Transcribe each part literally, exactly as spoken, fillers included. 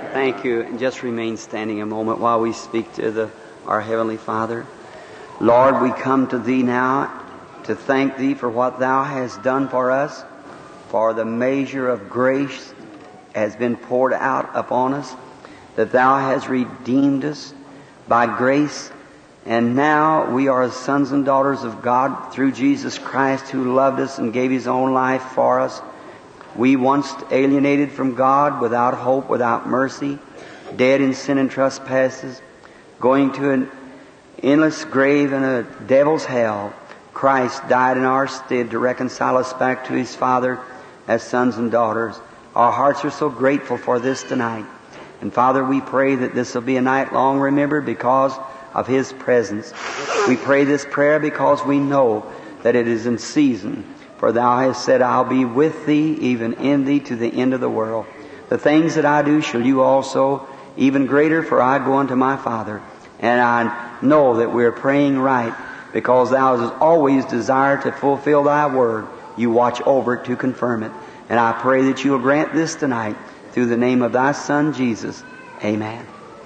Thank you. And just remain standing a moment while we speak to the, our Heavenly Father. Lord, we come to Thee now to thank Thee for what Thou hast done for us, for the measure of grace has been poured out upon us, that Thou hast redeemed us by grace, and now we are sons and daughters of God through Jesus Christ, who loved us and gave His own life for us. We once alienated from God, without hope, without mercy, dead in sin and trespasses, going to an endless grave and a devil's hell. Christ died in our stead to reconcile us back to His Father as sons and daughters. Our hearts are so grateful for this tonight. And Father, we pray that this will be a night long remembered because of His presence. We pray this prayer because we know that it is in season. For Thou hast said, I'll be with Thee, even in Thee, to the end of the world. The things that I do shall you also, even greater, for I go unto my Father. And I know that we're praying right, because Thou hast always desired to fulfill Thy word. You watch over it to confirm it. And I pray that you will grant this tonight, through the name of Thy Son, Jesus. Amen.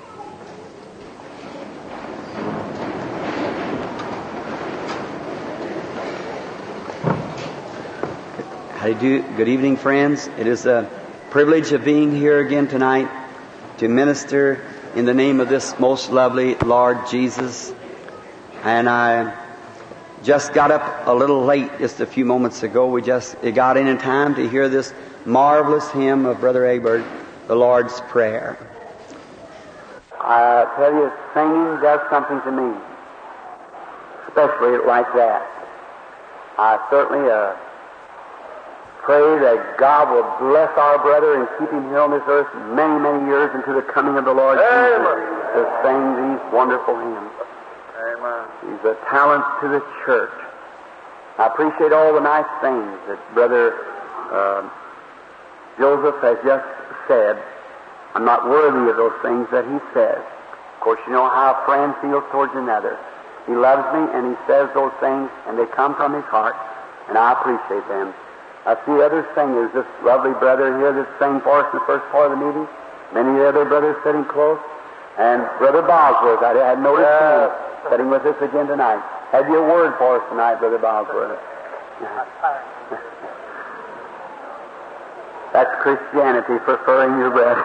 How do you do? Good evening, friends. It is a privilege of being here again tonight to minister in the name of this most lovely Lord Jesus. And I just got up a little late just a few moments ago. We just got in in time to hear this marvelous hymn of Brother Egbert, the Lord's Prayer. I tell you, singing does something to me, especially like that. I certainly uh, pray that God will bless our brother and keep him here on this earth many, many years into the coming of the Lord Jesus to sing these wonderful hymns. Amen. He's a talent to the church. I appreciate all the nice things that Brother uh, Joseph has just said. I'm not worthy of those things that he says. Of course, you know how a friend feels towards another. He loves me and he says those things and they come from his heart, and I appreciate them. I see other singers, this lovely brother here that sang for us in the first part of the meeting, many other brothers sitting close, and Brother Bosworth, I had noticed him sitting with us again tonight. Have you a word for us tonight, Brother Bosworth? That's Christianity, preferring your brother.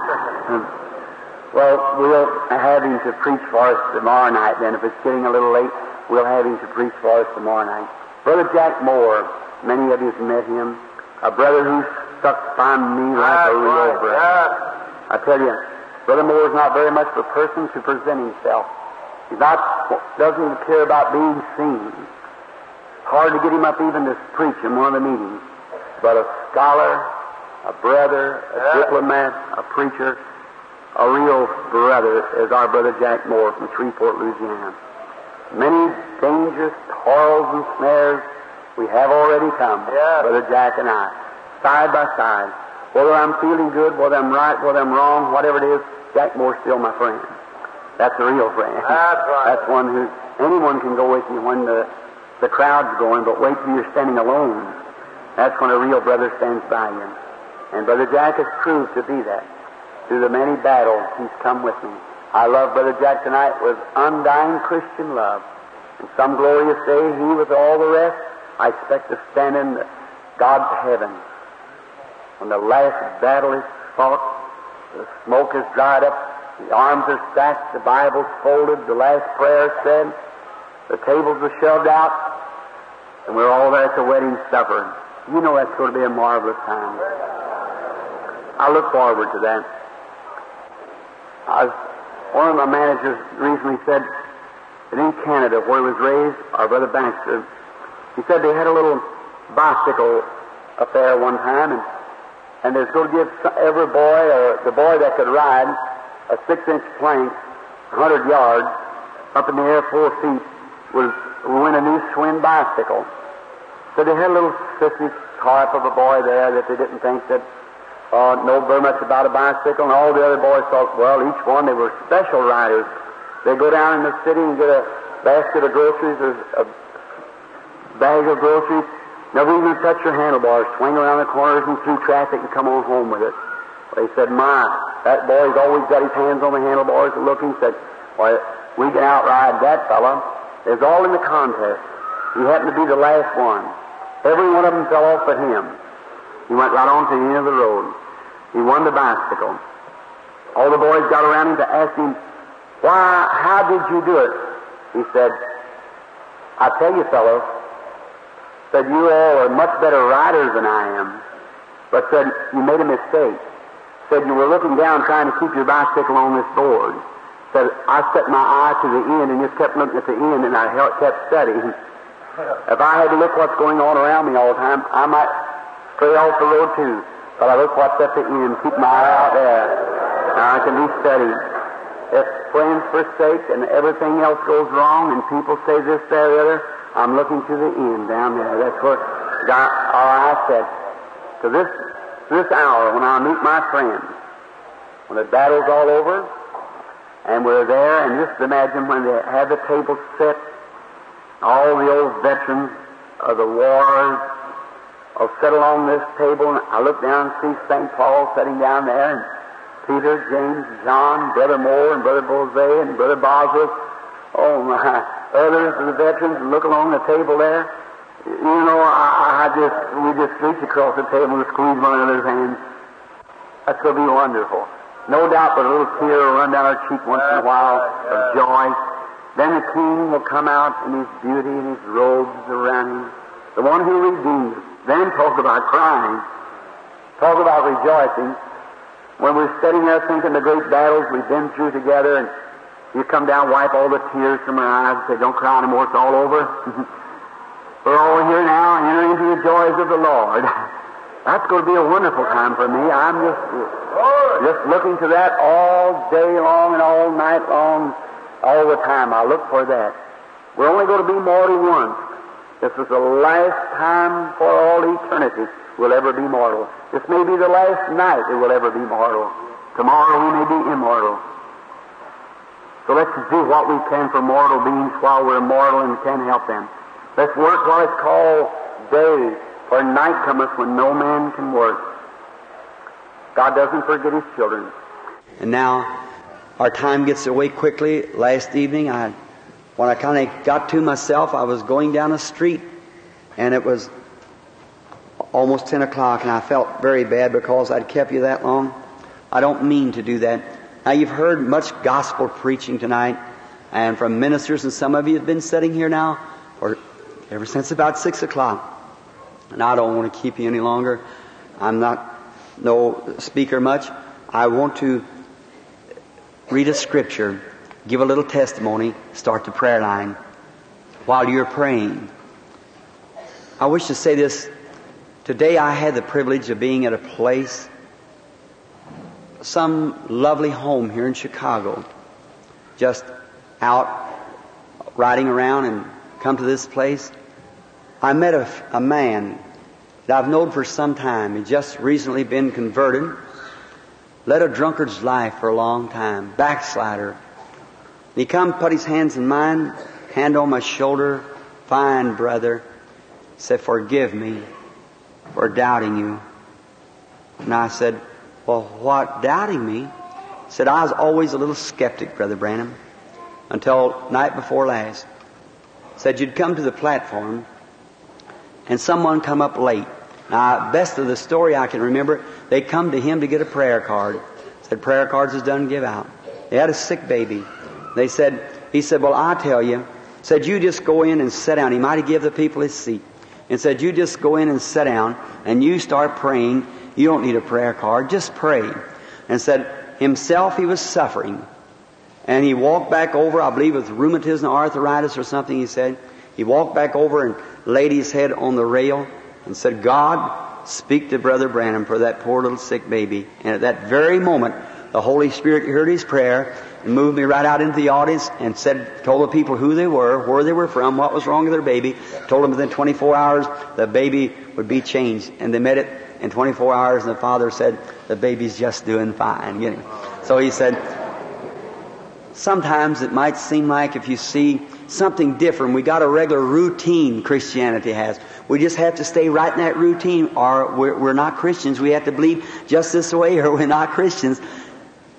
Well, we'll have him to preach for us tomorrow night then. If it's getting a little late, we'll have him to preach for us tomorrow night. Brother Jack Moore, many of you have met him, a brother who stuck by me like a real brother. I tell you, Brother Moore is not very much of a person to present himself. He's not, doesn't even care about being seen. It's hard to get him up even to preach in one of the meetings. But a scholar, a brother, a yeah. diplomat, a preacher, a real brother is our Brother Jack Moore from Shreveport, Louisiana. Many dangerous toils and snares we have already come, yeah. Brother Jack and I, side by side. Whether I'm feeling good, whether I'm right, whether I'm wrong, whatever it is, Jack Moore's still my friend. That's a real friend. That's right. That's one who, anyone can go with you when the, the crowd's going, but wait till you're standing alone. That's when a real brother stands by you. And Brother Jack has proved to be that. Through the many battles, he's come with me. I love Brother Jack tonight with undying Christian love. And some glorious day, he with all the rest, I expect to stand in God's heaven. When the last battle is fought, the smoke is dried up, the arms are stacked, the Bible's folded, the last prayer is said, the tables are shoved out, and we're all there at the wedding supper. You know that's going to be a marvelous time. I look forward to that. I was, one of my managers recently said that in Canada, where he was raised, our Brother Baxter, he said they had a little bicycle affair one time, and, and they was going to give every boy, or the boy that could ride, a six-inch plank, a hundred yards, up in the air four feet, would win a new Schwinn bicycle. So they had a little sissy type of a boy there that they didn't think that uh, know very much about a bicycle, and all the other boys thought, well, each one, they were special riders. They go down in the city and get a basket of groceries or a bag of groceries, never even touch your handlebars, swing around the corners and through traffic and come on home with it. They said, my, That boy's always got his hands on the handlebars looking. Said, "Well, we can outride that fellow." It's all in the contest. He happened to be the last one. Every one of them fell off but him. He went right on to the end of the road. He won the bicycle. All the boys got around him to ask him, "Why, how did you do it?" He said, "I tell you, fellows," said, "you all are much better riders than I am." But said, "You made a mistake." Said, "You were looking down trying to keep your bicycle on this board." Said, "I set my eye to the end and just kept looking at the end, and I kept studying. If I had to look what's going on around me all the time, I might stray off the road too. But I look what's at the end, keep my eye out there. Now I can be steady. If friends forsake and everything else goes wrong and people say this, that, or the other, I'm looking to the end down there. That's where God, our eye set. To this, this hour when I meet my friends, when the battle's all over, and we're there, and just imagine when they have the table set, all the old veterans of the wars will sit along this table, and I look down and see Saint Paul sitting down there, and Peter, James, John, Brother Moore, and Brother Bosé, and Brother Bosworth, oh my, others of the veterans, and look along the table there. You know, I, I just, we just reach across the table and squeeze one another's hands. That's going to be wonderful. No doubt but a little tear will run down our cheek once in a while of joy. Then the King will come out in his beauty and his robes around him, the one who redeemed us. Then talk about crying. Talk about rejoicing. When we're sitting there thinking the great battles we've been through together, and you come down, wipe all the tears from our eyes, and say, "Don't cry anymore, it's all over." We're all here now, and enter into the joys of the Lord. That's going to be a wonderful time for me. I'm just, just looking to that all day long and all night long, all the time. I look for that. We're only going to be mortal once. This is the last time for all eternity we'll ever be mortal. This may be the last night it will ever be mortal. Tomorrow we may be immortal. So let's do what we can for mortal beings while we're mortal and can help them. Let's work while it's called day, for night cometh when no man can work. God doesn't forget His children. And now our time gets away quickly. Last evening, I, when I kind of got to myself, I was going down a street, and it was almost ten o'clock, and I felt very bad because I'd kept you that long. I don't mean to do that. Now, you've heard much gospel preaching tonight, and from ministers, and some of you have been sitting here now for ever since about six o'clock. And I don't want to keep you any longer. I'm not no speaker much. I want to read a scripture, give a little testimony, start the prayer line while you're praying. I wish to say this. Today I had the privilege of being at a place, some lovely home here in Chicago, just out riding around and come to this place. I met a, a man that I've known for some time. He'd just recently been converted, led a drunkard's life for a long time, backslider. And he come, put his hands in mine, hand on my shoulder, "Fine, brother," said, "Forgive me for doubting you." And I said, "Well, what doubting me?" He said, "I was always a little skeptic, Brother Branham, until night before last." Said, "You'd come to the platform, and someone come up late." Now, best of the story I can remember, they come to him to get a prayer card. Said, "Prayer cards is done give out." They had a sick baby. They said, he said, "Well, I tell you," said, "you just go in and sit down." He might have given the people his seat. And said, "You just go in and sit down, and you start praying. You don't need a prayer card. Just pray." And said, himself he was suffering. And he walked back over, I believe with rheumatism or arthritis or something, he said. He walked back over and laid his head on the rail and said, "God, speak to Brother Branham for that poor little sick baby." And at that very moment, the Holy Spirit heard his prayer and moved me right out into the audience and said, told the people who they were, where they were from, what was wrong with their baby. Told them within twenty-four hours the baby would be changed. And they met it in twenty-four hours, and the father said, "The baby's just doing fine." You know? So he said, sometimes it might seem like if you see something different, we got a regular routine Christianity has. We just have to stay right in that routine, or we're, we're not Christians. We have to believe just this way, or we're not Christians.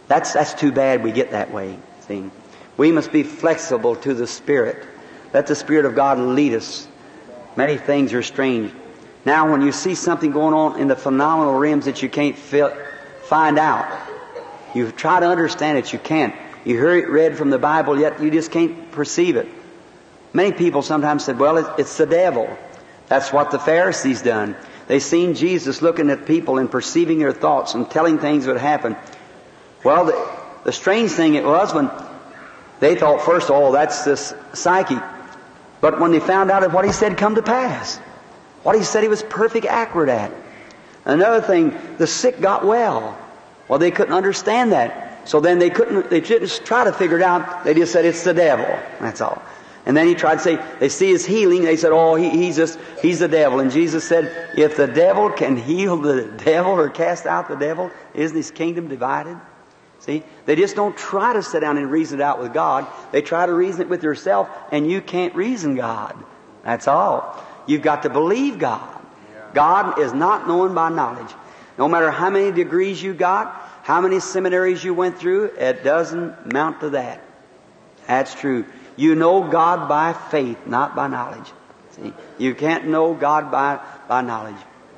That's, that's too bad we get that way, see. We must be flexible to the Spirit. Let the Spirit of God lead us. Many things are strange. Now, when you see something going on in the phenomenal realms that you can't feel, find out, you try to understand it, you can't. You hear it read from the Bible, yet you just can't perceive it. Many people sometimes said, well, it's the devil. That's what the Pharisees done. They seen Jesus looking at people and perceiving their thoughts and telling things would happen. Well, the, the strange thing it was when they thought first, oh, that's this psychic. But when they found out that what he said come to pass, what he said he was perfect accurate at. Another thing, the sick got well. Well, they couldn't understand that. So then they couldn't, they didn't try to figure it out. They just said it's the devil. That's all. And then he tried to say, they see his healing. They said, oh, he, he's just, he's the devil. And Jesus said, if the devil can heal the devil or cast out the devil, isn't his kingdom divided? See, they just don't try to sit down and reason it out with God. They try to reason it with yourself, and you can't reason God. That's all. You've got to believe God. God is not known by knowledge. No matter how many degrees you got, how many seminaries you went through, it doesn't amount to that. That's true. You know God by faith, not by knowledge. See, you can't know God by, by knowledge.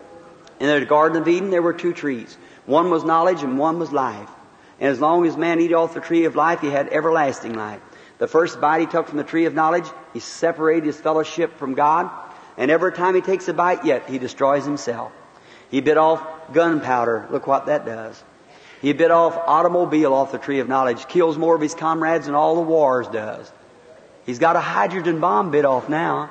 In the Garden of Eden, there were two trees. One was knowledge and one was life. And as long as man eat off the tree of life, he had everlasting life. The first bite he took from the tree of knowledge, he separated his fellowship from God. And every time he takes a bite yet, he destroys himself. He bit off gunpowder. Look what that does. He bit off automobile off the tree of knowledge. Kills more of his comrades than all the wars does. He's got a hydrogen bomb bit off now.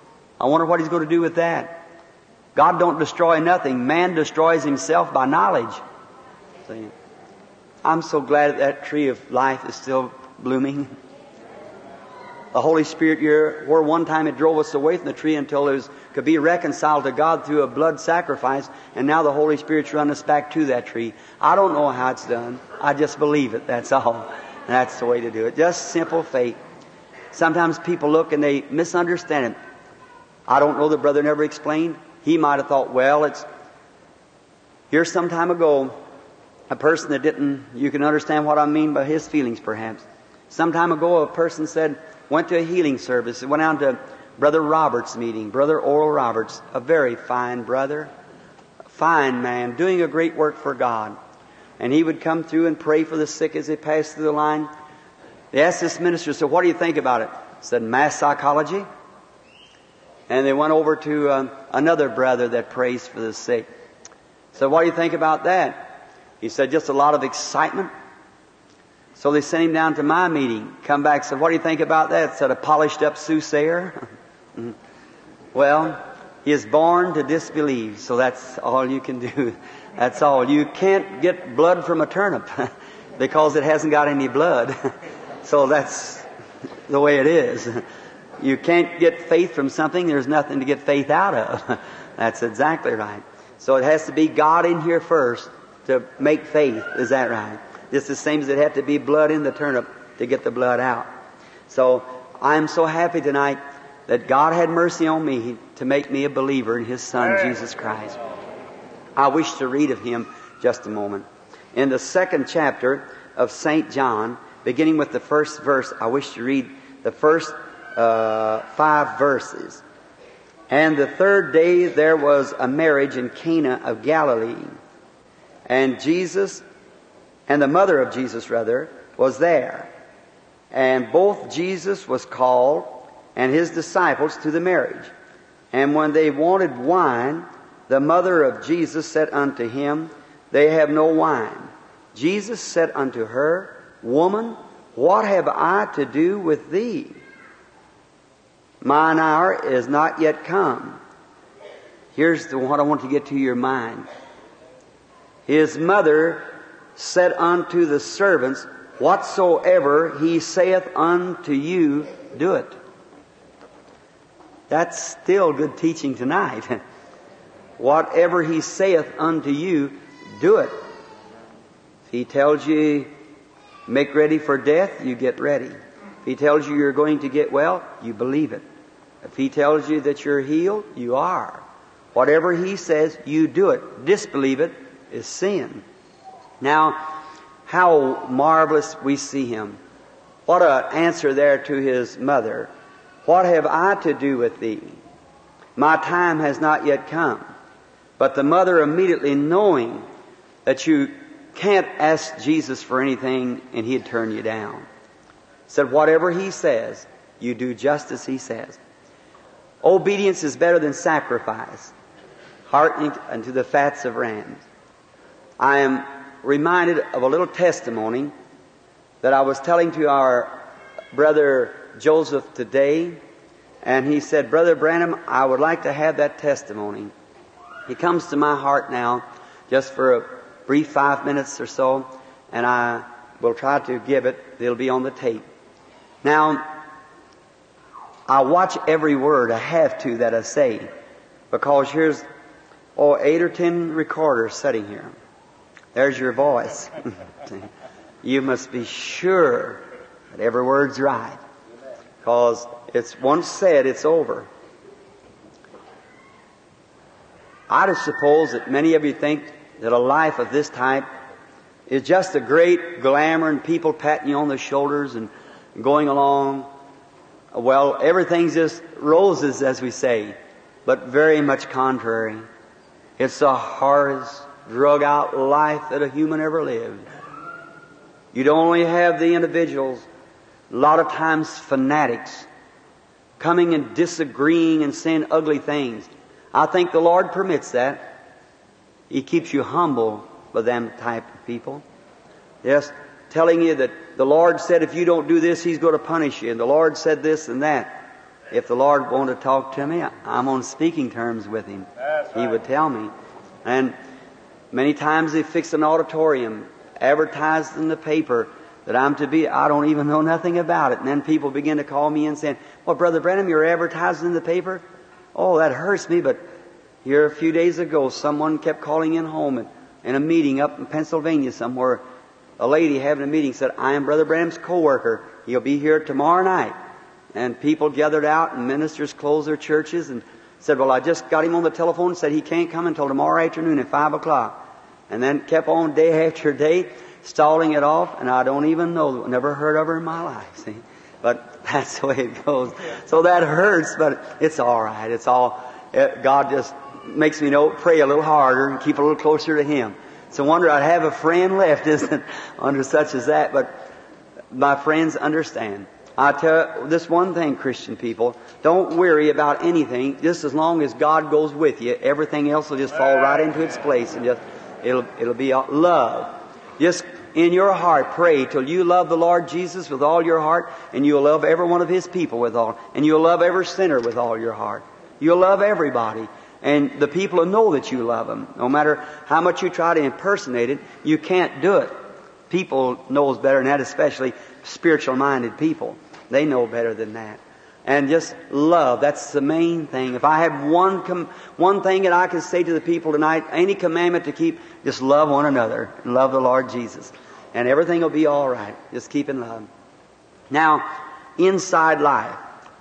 I wonder what he's going to do with that. God don't destroy nothing. Man destroys himself by knowledge. See? I'm so glad that, that tree of life is still blooming. The Holy Spirit, you're, where one time it drove us away from the tree until it was, could be reconciled to God through a blood sacrifice, and now the Holy Spirit's run us back to that tree. I don't know how it's done. I just believe it, that's all. And that's the way to do it. Just simple faith. Sometimes people look and they misunderstand it. I don't know, the brother never explained. He might have thought, well, it's... Here some time ago, a person that didn't... You can understand what I mean by his feelings, perhaps. Some time ago, a person said... Went to a healing service. Went out to Brother Roberts' meeting. Brother Oral Roberts, a very fine brother. A fine man, doing a great work for God. And he would come through and pray for the sick as they passed through the line. They asked this minister, so what do you think about it? He said, mass psychology. And they went over to uh, another brother that prays for the sick. So what do you think about that? He said, just a lot of excitement. So they sent him down to my meeting. Come back, said, what do you think about that? Said, a polished up soothsayer. Well, he is born to disbelieve, so that's all you can do. That's all. You can't get blood from a turnip because it hasn't got any blood. So that's the way it is. You can't get faith from something there's nothing to get faith out of. That's exactly right. So it has to be God in here first to make faith. Is that right? Just the same as it had to be blood in the turnip to get the blood out. So I'm so happy tonight that God had mercy on me to make me a believer in His Son, Jesus Christ. I wish to read of Him just a moment. In the second chapter of Saint John, beginning with the first verse, I wish to read the first uh, five verses. And the third day there was a marriage in Cana of Galilee. And Jesus... And the mother of Jesus, rather, was there. And both Jesus was called and his disciples to the marriage. And when they wanted wine, the mother of Jesus said unto him, they have no wine. Jesus said unto her, Woman, what have I to do with thee? Mine hour is not yet come. Here's the, what I want to get to your mind. His mother said unto the servants, whatsoever he saith unto you, do it. That's still good teaching tonight. Whatever he saith unto you, do it. If he tells you, make ready for death, you get ready. If he tells you you're going to get well, you believe it. If he tells you that you're healed, you are. Whatever he says, you do it. Disbelieve it is sin. Now, how marvelous we see him. What an answer there to his mother. What have I to do with thee? My time has not yet come. But the mother, immediately knowing that you can't ask Jesus for anything and he'd turn you down, said, whatever he says, you do just as he says. Obedience is better than sacrifice, hearkening unto the fats of rams. I am reminded of a little testimony that I was telling to our brother Joseph today, and he said, Brother Branham, I would like to have that testimony. It comes to my heart now, just for a brief five minutes or so, and I will try to give it. It'll be on the tape. Now, I watch every word I have to that I say, because here's oh eight or ten recorders sitting here. There's your voice. You must be sure that every word's right, because it's once said, it's over. I just suppose that many of you think that a life of this type is just a great glamour and people patting you on the shoulders and going along. Well, everything's just roses, as we say, but very much contrary. It's the hardest, drug-out life that a human ever lived. You don't only have the individuals, a lot of times fanatics, coming and disagreeing and saying ugly things. I think the Lord permits that. He keeps you humble with them type of people. Yes, telling you that the Lord said if you don't do this, He's going to punish you. And the Lord said this and that. If the Lord wanted to talk to me, I'm on speaking terms with Him. That's right. He would tell me. And many times they fix an auditorium, advertised in the paper that I'm to be. I don't even know nothing about it. And then people begin to call me and saying, well, Brother Branham, you're advertising in the paper? Oh, that hurts me. But here a few days ago, someone kept calling in home in, in a meeting up in Pennsylvania somewhere. A lady having a meeting said, I am Brother Branham's co-worker. He'll be here tomorrow night. And people gathered out and ministers closed their churches and said, well, I just got him on the telephone and said he can't come until tomorrow afternoon at five o'clock. And then kept on day after day, stalling it off, and I don't even know, never heard of her in my life, see. But that's the way it goes. So that hurts, but it's all right. It's all, it, God just makes me know, pray a little harder and keep a little closer to Him. It's a wonder I'd have a friend left, isn't it, under such as that. But my friends understand. I tell you this one thing, Christian people, don't worry about anything. Just as long as God goes with you, everything else will just fall right into its place, and just it'll it'll be love. Just in your heart, pray till you love the Lord Jesus with all your heart, and you'll love every one of His people with all, and you'll love every sinner with all your heart. You'll love everybody, and the people will know that you love them. No matter how much you try to impersonate it, you can't do it. People knows better than that, especially spiritual-minded people. They know better than that. And just love, that's the main thing. If I had one com- one thing that I could say to the people tonight, any commandment to keep, just love one another and love the Lord Jesus. And everything will be all right. Just keep in love. Now, inside life,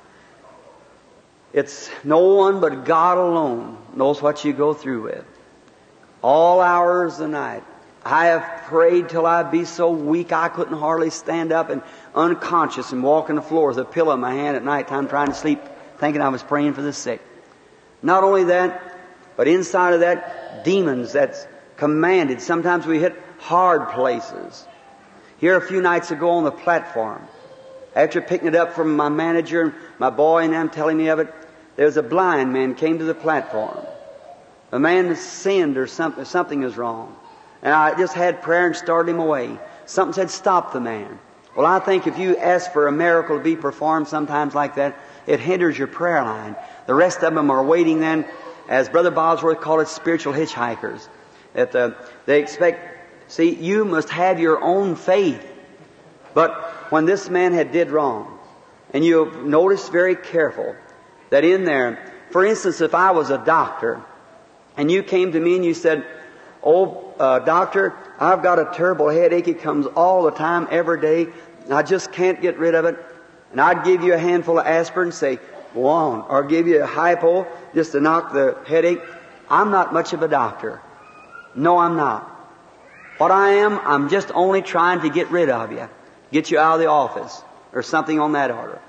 it's no one but God alone knows what you go through with. All hours of the night. I have prayed till I'd be so weak I couldn't hardly stand up and unconscious and walk on the floor with a pillow in my hand at night time trying to sleep, thinking I was praying for the sick. Not only that, but inside of that, demons that's commanded. Sometimes we hit hard places. Here a few nights ago on the platform, after picking it up from my manager and my boy and them telling me of it, there was a blind man came to the platform. A man sinned or something, something is wrong. And I just had prayer and started him away. Something said, stop the man. Well, I think if you ask for a miracle to be performed sometimes like that, it hinders your prayer line. The rest of them are waiting then, as Brother Bosworth called it, spiritual hitchhikers. That uh, they expect, see, you must have your own faith. But when this man had did wrong, and you've noticed very careful that in there, for instance, if I was a doctor, and you came to me and you said, oh, uh, doctor, I've got a terrible headache. It comes all the time, every day. I just can't get rid of it. And I'd give you a handful of aspirin and say, go on. Or give you a hypo just to knock the headache. I'm not much of a doctor. No, I'm not. What I am, I'm just only trying to get rid of you. Get you out of the office. Or something on that order.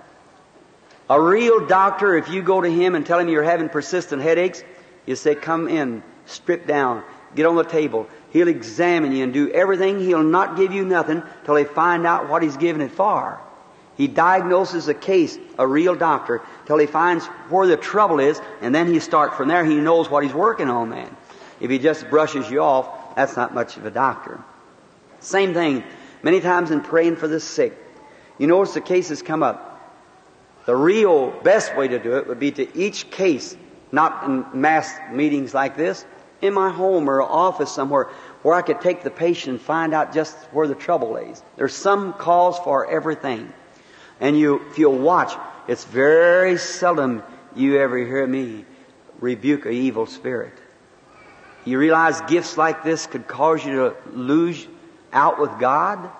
A real doctor, if you go to him and tell him you're having persistent headaches, you say, come in, strip down, get on the table. He'll examine you and do everything. He'll not give you nothing till they find out what he's giving it for. He diagnoses a case, a real doctor, till he finds where the trouble is, and then he starts from there. He knows what he's working on then. If he just brushes you off, that's not much of a doctor. Same thing, many times in praying for the sick. You notice the cases come up. The real best way to do it would be to each case, not in mass meetings like this, in my home or office somewhere, where I could take the patient and find out just where the trouble lays. There's some cause for everything. And you, if you'll watch, it's very seldom you ever hear me rebuke an evil spirit. You realize gifts like this could cause you to lose out with God?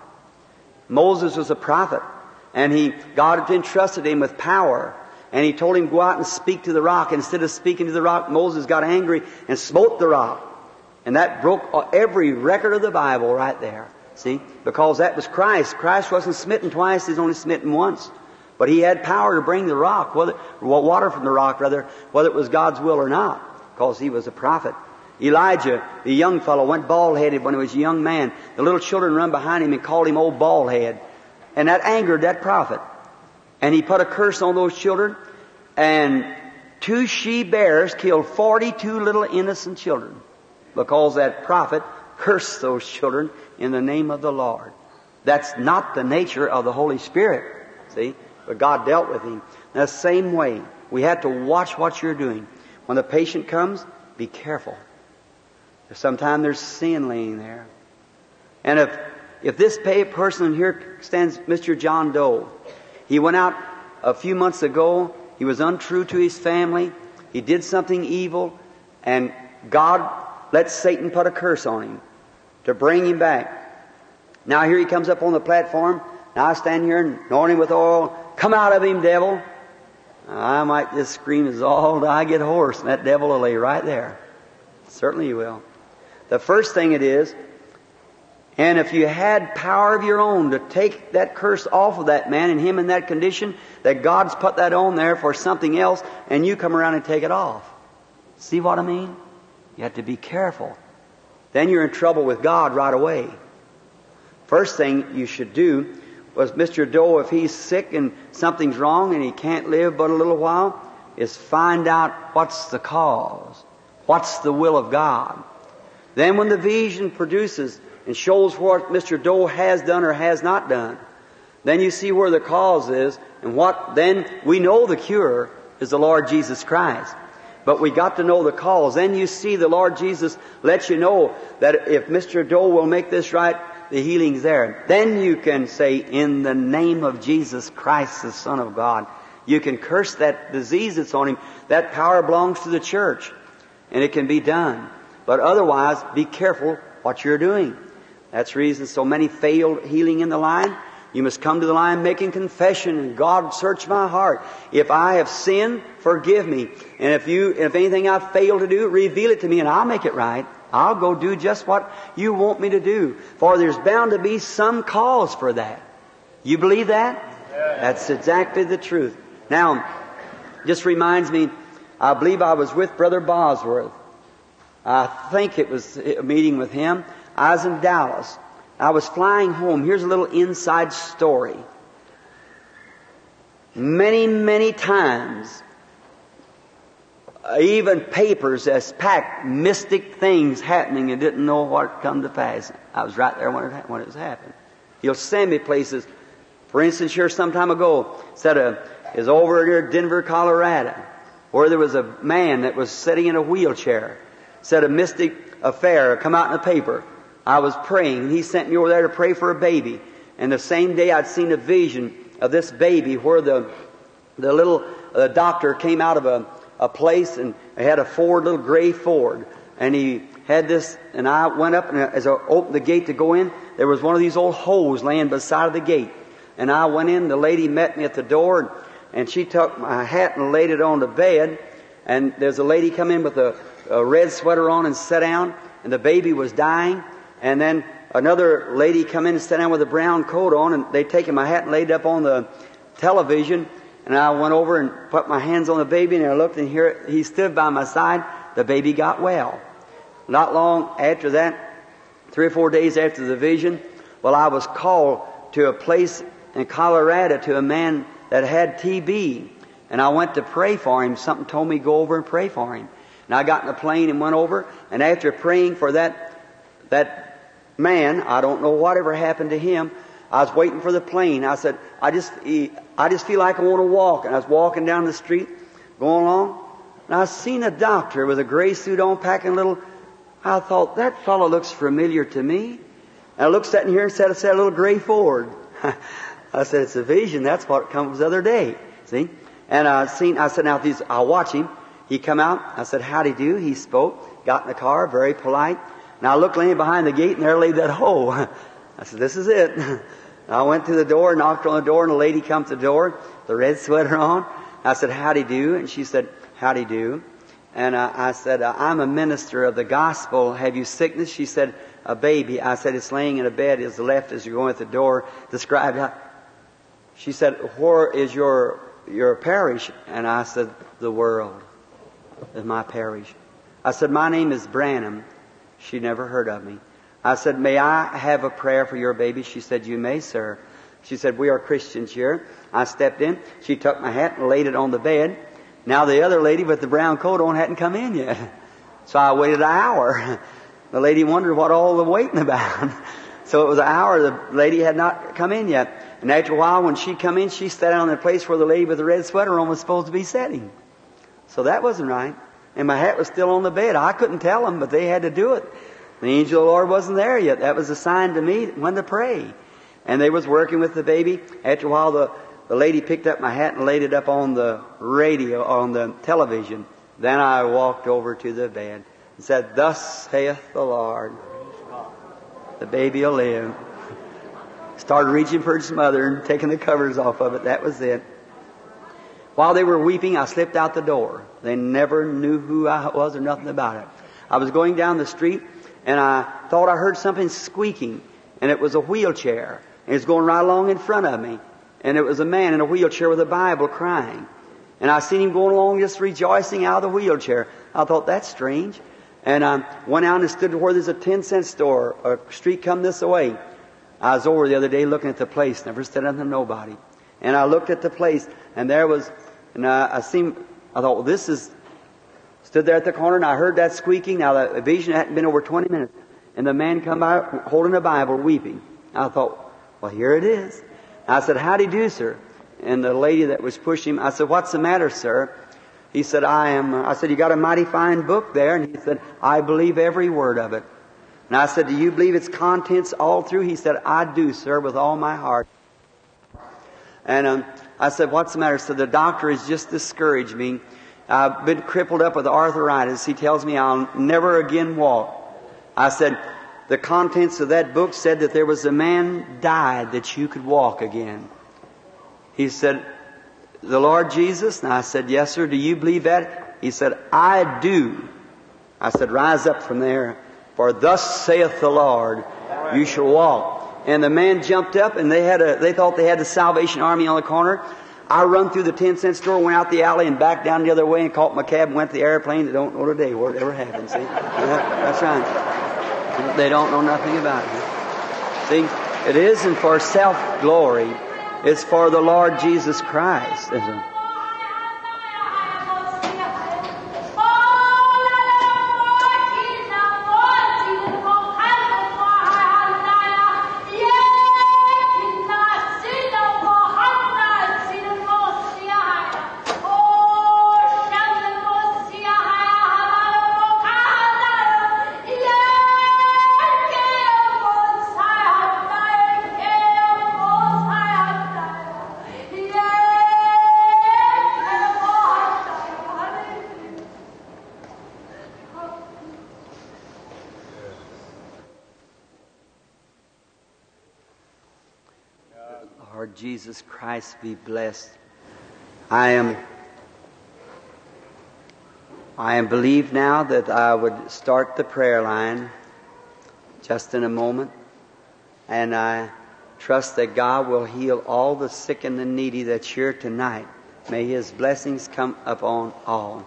Moses was a prophet, and he, God had entrusted him with power, and he told him to go out and speak to the rock. Instead of speaking to the rock, Moses got angry and smote the rock. And that broke every record of the Bible right there. See? Because that was Christ. Christ wasn't smitten twice, He's only smitten once. But He had power to bring the rock, whether, water from the rock rather, whether it was God's will or not, because He was a prophet. Elijah, the young fellow, went bald-headed when he was a young man. The little children run behind him and called him old bald-head. And that angered that prophet. And he put a curse on those children. And two she-bears killed forty-two little innocent children. Because that prophet cursed those children in the name of the Lord. That's not the nature of the Holy Spirit. See? But God dealt with him. The same way, we have to watch what you're doing. When the patient comes, be careful. Sometimes there's sin laying there. And if if this person here stands Mister John Doe, he went out a few months ago, he was untrue to his family, he did something evil, and God let Satan put a curse on him to bring him back. Now here he comes up on the platform, now I stand here and anoint him with oil. Come out of him, devil. I might just scream as all I get hoarse, and that devil will lay right there. Certainly you will. The first thing it is, and if you had power of your own to take that curse off of that man and him in that condition, that God's put that on there for something else, and you come around and take it off. See what I mean? You have to be careful. Then you're in trouble with God right away. First thing you should do was Mister Doe, if he's sick and something's wrong and he can't live but a little while, is find out what's the cause. What's the will of God? Then when the vision produces and shows what Mister Doe has done or has not done, then you see where the cause is, and what then we know the cure is the Lord Jesus Christ. But we got to know the cause. Then you see the Lord Jesus lets you know that if Mister Doe will make this right, the healing's there. Then you can say, in the name of Jesus Christ, the Son of God, you can curse that disease that's on him. That power belongs to the church, and it can be done. But otherwise, be careful what you're doing. That's the reason so many failed healing in the line. You must come to the line making confession, and God, search my heart. If I have sinned, forgive me. And if you, if anything I've failed to do, reveal it to me, and I'll make it right. I'll go do just what you want me to do. For there's bound to be some cause for that. You believe that? That's exactly the truth. Now, just reminds me, I believe I was with Brother Bosworth. I think it was a meeting with him. I was in Dallas. I was flying home. Here's a little inside story. Many, many times, even papers has packed mystic things happening and didn't know what come to pass. I was right there when it, when it was happening. He'll send me places. For instance, here some time ago, said a, is over near Denver, Colorado, where there was a man that was sitting in a wheelchair. Said a mystic affair come out in the paper. I was praying. He sent me over there to pray for a baby. And the same day I'd seen a vision of this baby where the the little uh, doctor came out of a, a place and he had a Ford, little gray Ford. And he had this, and I went up, and as I opened the gate to go in, there was one of these old hoes laying beside of the gate. And I went in, the lady met me at the door, and, and she took my hat and laid it on the bed. And there's a lady come in with a, a red sweater on and sat down, and the baby was dying. And then another lady come in and sat down with a brown coat on, and they'd taken my hat and laid it up on the television. And I went over and put my hands on the baby, and I looked, and here he stood by my side. The baby got well. Not long after that, three or four days after the vision, well, I was called to a place in Colorado to a man that had T B. And I went to pray for him. Something told me to go over and pray for him. And I got in a plane and went over. And after praying for that, that man, I don't know whatever happened to him, I was waiting for the plane. I said, I just, I just feel like I want to walk. And I was walking down the street, going along. And I seen a doctor with a gray suit on, packing a little. I thought, that fellow looks familiar to me. And I looked sitting here and said, I said, a little gray Ford. I said, it's a vision. That's what comes the other day. See? And I seen, I said, now these, I'll watch him. He come out. I said, howdy do. He spoke, got in the car, very polite. And I looked laying behind the gate, and there lay that hole. I said, this is it. And I went to the door, knocked on the door, and a lady come to the door, the red sweater on. I said, howdy do. And she said, howdy do. And uh, I said, uh, I'm a minister of the gospel. Have you sickness? She said, a baby. I said, it's laying in a bed is the left as you're going at the door. Described how. She said, where is your your parish? And I said, the world is my parish. I said, my name is Branham. She never heard of me. I said, may I have a prayer for your baby? She said, you may, sir. She said, we are Christians here. I stepped in. She took my hat and laid it on the bed. Now the other lady with the brown coat on hadn't come in yet. So I waited an hour. The lady wondered what all the waiting about. So it was an hour. The lady had not come in yet. And after a while, when she come in, she sat down in the place where the lady with the red sweater on was supposed to be sitting. So that wasn't right. And my hat was still on the bed. I couldn't tell them, but they had to do it. The angel of the Lord wasn't there yet. That was a sign to me when to pray. And they was working with the baby. After a while, the, the lady picked up my hat and laid it up on the radio, on the television. Then I walked over to the bed and said, thus saith the Lord, the baby will live. Started reaching for its mother and taking the covers off of it. That was it. While they were weeping, I slipped out the door. They never knew who I was or nothing about it. I was going down the street, and I thought I heard something squeaking, and it was a wheelchair. And it was going right along in front of me. And it was a man in a wheelchair with a Bible crying. And I seen him going along just rejoicing out of the wheelchair. I thought, that's strange. And I went out and stood where there's a ten cent store, a street come this way. I was over the other day looking at the place, never said nothing to nobody. And I looked at the place, and there was, and I, I seen, I thought, well, this is, stood there at the corner, and I heard that squeaking. Now, the vision hadn't been over twenty minutes. And the man come by holding a Bible, weeping. I thought, well, here it is. I said, howdy do, sir? And the lady that was pushing him, I said, what's the matter, sir? He said, I am, I said, you got a mighty fine book there. And he said, I believe every word of it. And I said, do you believe its contents all through? He said, I do, sir, with all my heart. And um, I said, what's the matter? So the doctor has just discouraged me. I've been crippled up with arthritis. He tells me I'll never again walk. I said, the contents of that book said that there was a man died that you could walk again. He said, the Lord Jesus? And I said, yes, sir. Do you believe that? He said, I do. I said, rise up from there. For thus saith the Lord, you shall walk. And the man jumped up, and they had a, they thought they had the Salvation Army on the corner. I run through the ten cent store, went out the alley, and back down the other way, and caught my cab and went to the airplane. They don't know today where it ever happened, see? Yeah, that's right. They don't know nothing about it. See, it isn't for self-glory. It's for the Lord Jesus Christ, isn't it? Lord Jesus Christ be blessed. I am I am believed now that I would start the prayer line just in a moment. And I trust that God will heal all the sick and the needy that's here tonight. May His blessings come upon all.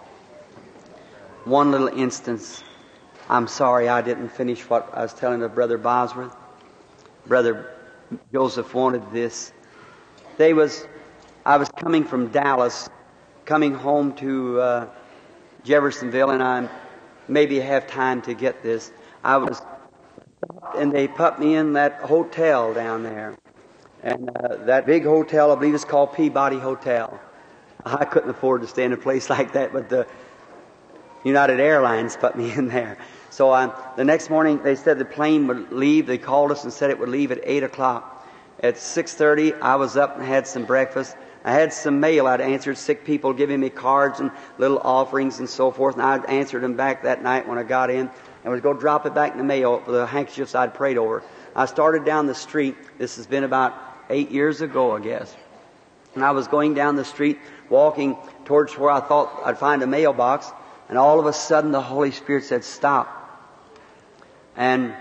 One little instance. I'm sorry I didn't finish what I was telling to Brother Bosworth. Brother Joseph wanted this. They was, I was coming from Dallas, coming home to uh, Jeffersonville, and I maybe have time to get this. I was, and they put me in that hotel down there. And uh, that big hotel, I believe it's called Peabody Hotel. I couldn't afford to stay in a place like that, but the United Airlines put me in there. So uh, the next morning, they said the plane would leave. They called us and said it would leave at eight o'clock. At six thirty, I was up and had some breakfast. I had some mail. I'd answered sick people giving me cards and little offerings and so forth, and I'd answered them back that night when I got in and was going to drop it back in the mail for the handkerchiefs I'd prayed over. I started down the street. This has been about eight years ago, I guess. And I was going down the street, walking towards where I thought I'd find a mailbox, and all of a sudden the Holy Spirit said, stop. And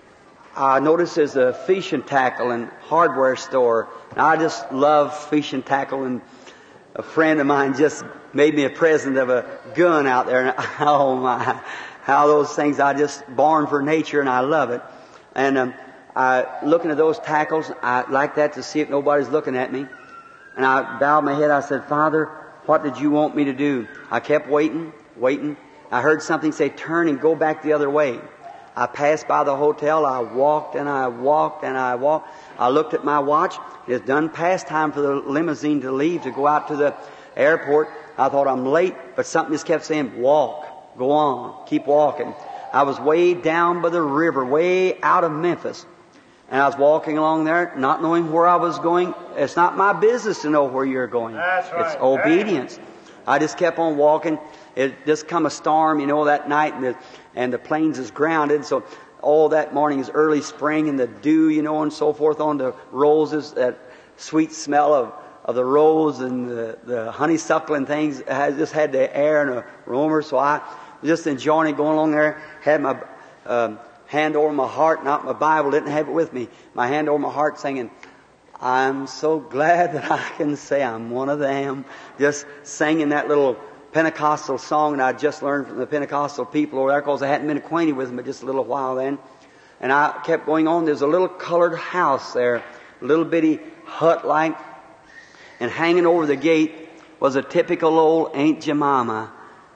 I noticed there's a fish and tackle and hardware store. And I just love fish and tackle, and a friend of mine just made me a present of a gun out there. And oh my, how those things, I just born for nature, and I love it. And um, I, looking at those tackles, I like that to see if nobody's looking at me. And I bowed my head. I said, Father, what did you want me to do? I kept waiting, waiting. I heard something say, turn and go back the other way. I passed by the hotel. I walked and I walked and I walked. I looked at my watch. It's done past time for the limousine to leave to go out to the airport. I thought, I'm late, but something just kept saying, walk, go on, keep walking. I was way down by the river, way out of Memphis. And I was walking along there, not knowing where I was going. It's not my business to know where you're going. That's right. It's obedience. I just kept on walking. It just come a storm, you know, that night, and the, and the plains is grounded. So all that morning is early spring, and the dew, you know, and so forth on the roses, that sweet smell of, of the rose and the, the honeysuckle and things. I just had the air and aroma. So I was just enjoying it, going along there, had my um, hand over my heart, not my Bible, didn't have it with me. My hand over my heart singing, I'm so glad that I can say I'm one of them. Just singing that little Pentecostal song that I just learned from the Pentecostal people over there, because I hadn't been acquainted with them but just a little while then. And I kept going on. There's a little colored house there, a little bitty hut-like, and hanging over the gate was a typical old Aunt Jemima,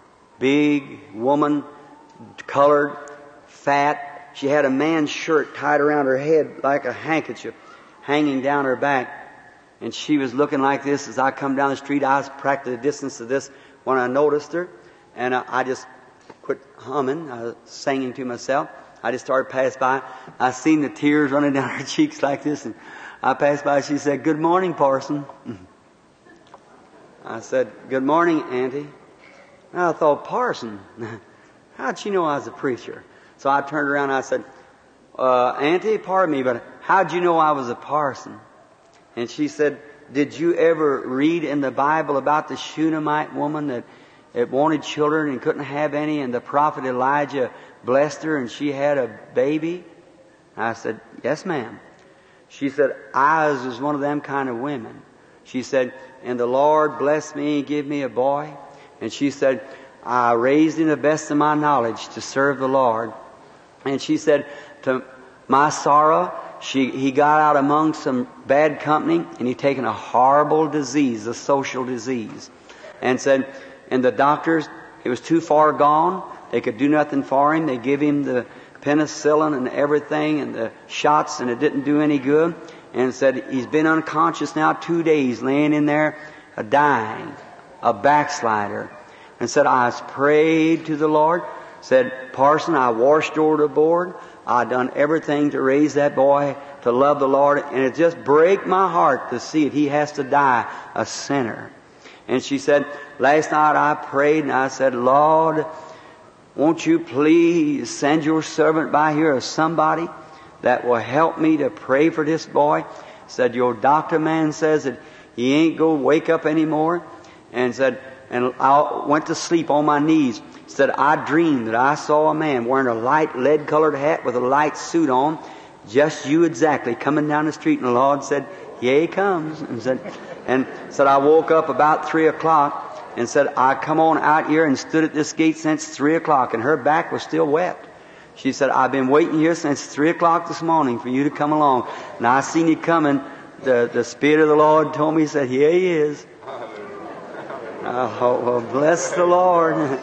big woman, colored, fat. She had a man's shirt tied around her head like a handkerchief, hanging down her back. And she was looking like this as I come down the street. I was practically a distance of this when I noticed her. And I, I just quit humming. I was singing to myself. I just started passing by. I seen the tears running down her cheeks like this. And I passed by. She said, good morning, Parson. I said, good morning, Auntie. And I thought, Parson? How'd she know I was a preacher? So I turned around and I said, uh, Auntie, pardon me, but how'd you know I was a parson? And she said, did you ever read in the Bible about the Shunammite woman that, that wanted children and couldn't have any, and the prophet Elijah blessed her and she had a baby? I said, yes, ma'am. She said, I was one of them kind of women. She said, and the Lord blessed me and gave me a boy. And she said, I raised him the best of my knowledge to serve the Lord. And she said, to my sorrow, she, he got out among some bad company, and he'd taken a horrible disease, a social disease. And said, and the doctors, it was too far gone. They could do nothing for him. They give him the penicillin and everything and the shots, and it didn't do any good. And said, he's been unconscious now two days, laying in there, a dying, a backslider. And said, I prayed to the Lord. Said, Parson, I washed over the board. I done everything to raise that boy to love the Lord. And it just break my heart to see it. He has to die a sinner. And she said, last night I prayed and I said, Lord, won't you please send your servant by here or somebody that will help me to pray for this boy? Said, your doctor man says that he ain't going to wake up anymore. And said, and I went to sleep on my knees. Said, I dreamed that I saw a man wearing a light lead-colored hat with a light suit on, Just you exactly, coming down the street, and the Lord said, here he comes. And said, and said, I woke up about three o'clock and said, I come on out here and stood at this gate since three o'clock, and her back was still wet. She said, I've been waiting here since three o'clock this morning for you to come along. And I seen you coming. The, the Spirit of the Lord told me, he said, here he is. Oh, well, bless the Lord.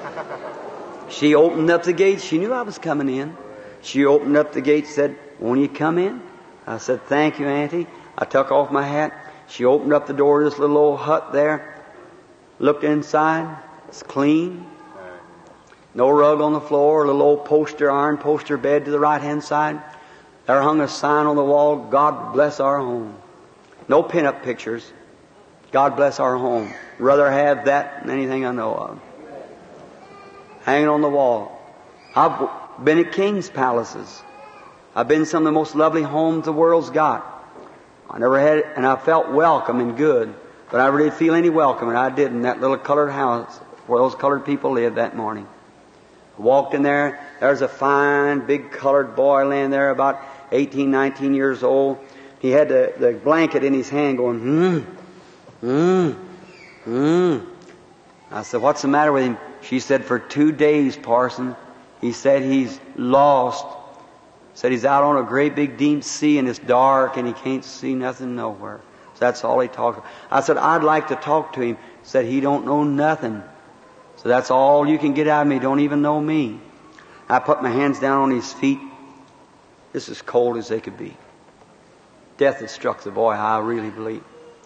She opened up the gate. She knew I was coming in. She opened up the gate, said, won't you come in? I said, thank you, Auntie. I took off my hat. She opened up the door to this little old hut there. Looked inside. It's clean. No rug on the floor. A little old poster, iron poster bed to the right-hand side. There hung a sign on the wall, God bless our home. No pin-up pictures. God bless our home. Rather have that than anything I know of. Hanging on the wall. I've been at king's palaces. I've been in some of the most lovely homes the world's got. I never had it, and I felt welcome and good. But I really didn't feel any welcome, and I did in that little colored house where those colored people lived that morning. I walked in there. There's a fine, big colored boy laying there about eighteen, nineteen years old. He had the, the blanket in his hand going, hmm, hmm, hmm. I said, what's the matter with him? She said, for two days, Parson, he said he's lost. Said he's out on a great big deep sea and it's dark and he can't see nothing nowhere. So that's all he talked about. I said, I'd like to talk to him. Said he don't know nothing. So that's all you can get out of me. Don't even know me. I put my hands down on his feet. This is cold as they could be. Death had struck the boy, I really believe.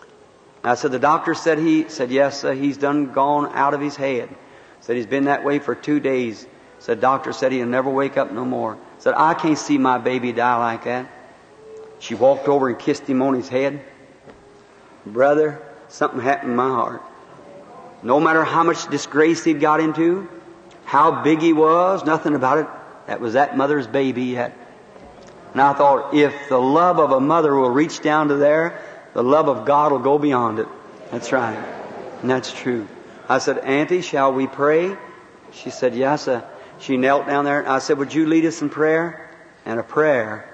I said, the doctor said he said, yes, uh, he's done gone out of his head. Said he's been that way for two days. Said doctor said he'll never wake up no more. Said, I can't see my baby die like that. She walked over and kissed him on his head. Brother, something happened in my heart. No matter how much disgrace he'd got into, how big he was, nothing about it. That was that mother's baby yet. And I thought, if the love of a mother will reach down to there, the love of God will go beyond it. That's right. And that's true. I said, Auntie, shall we pray? She said, yes. Uh, she knelt down there. And I said, would you lead us in prayer? And a prayer.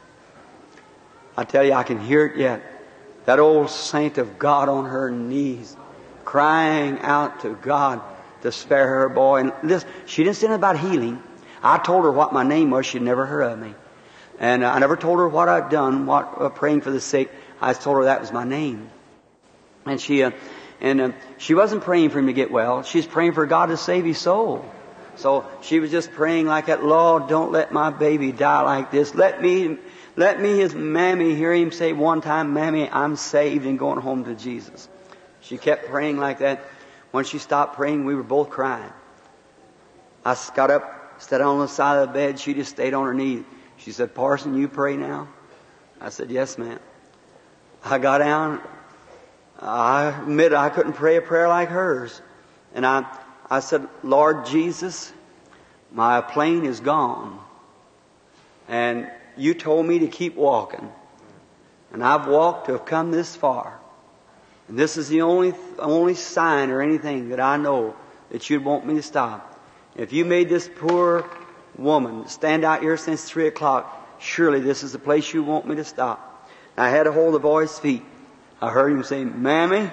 I tell you, I can hear it yet. That old saint of God on her knees, crying out to God to spare her boy. And listen, she didn't say anything about healing. I told her what my name was. She'd never heard of me. And I never told her what I'd done, what uh, praying for the sick. I told her that was my name. And she uh, and uh, she wasn't praying for him to get well. She's praying for God to save his soul. So she was just praying like that, Lord, don't let my baby die like this. Let me, let me, his mammy, hear him say one time, Mammy, I'm saved and going home to Jesus. She kept praying like that. When she stopped praying, we were both crying. I got up, sat on the side of the bed. She just stayed on her knees. She said, Parson, you pray now? I said, yes, ma'am. I got down. I admit I couldn't pray a prayer like hers. And I, I said, Lord Jesus, my plane is gone. And you told me to keep walking. And I've walked to have come this far. And this is the only, only sign or anything that I know that you'd want me to stop. If you made this poor woman stand out here since three o'clock, surely this is the place you want me to stop. I had a hold of the boy's feet. I heard him say, Mammy?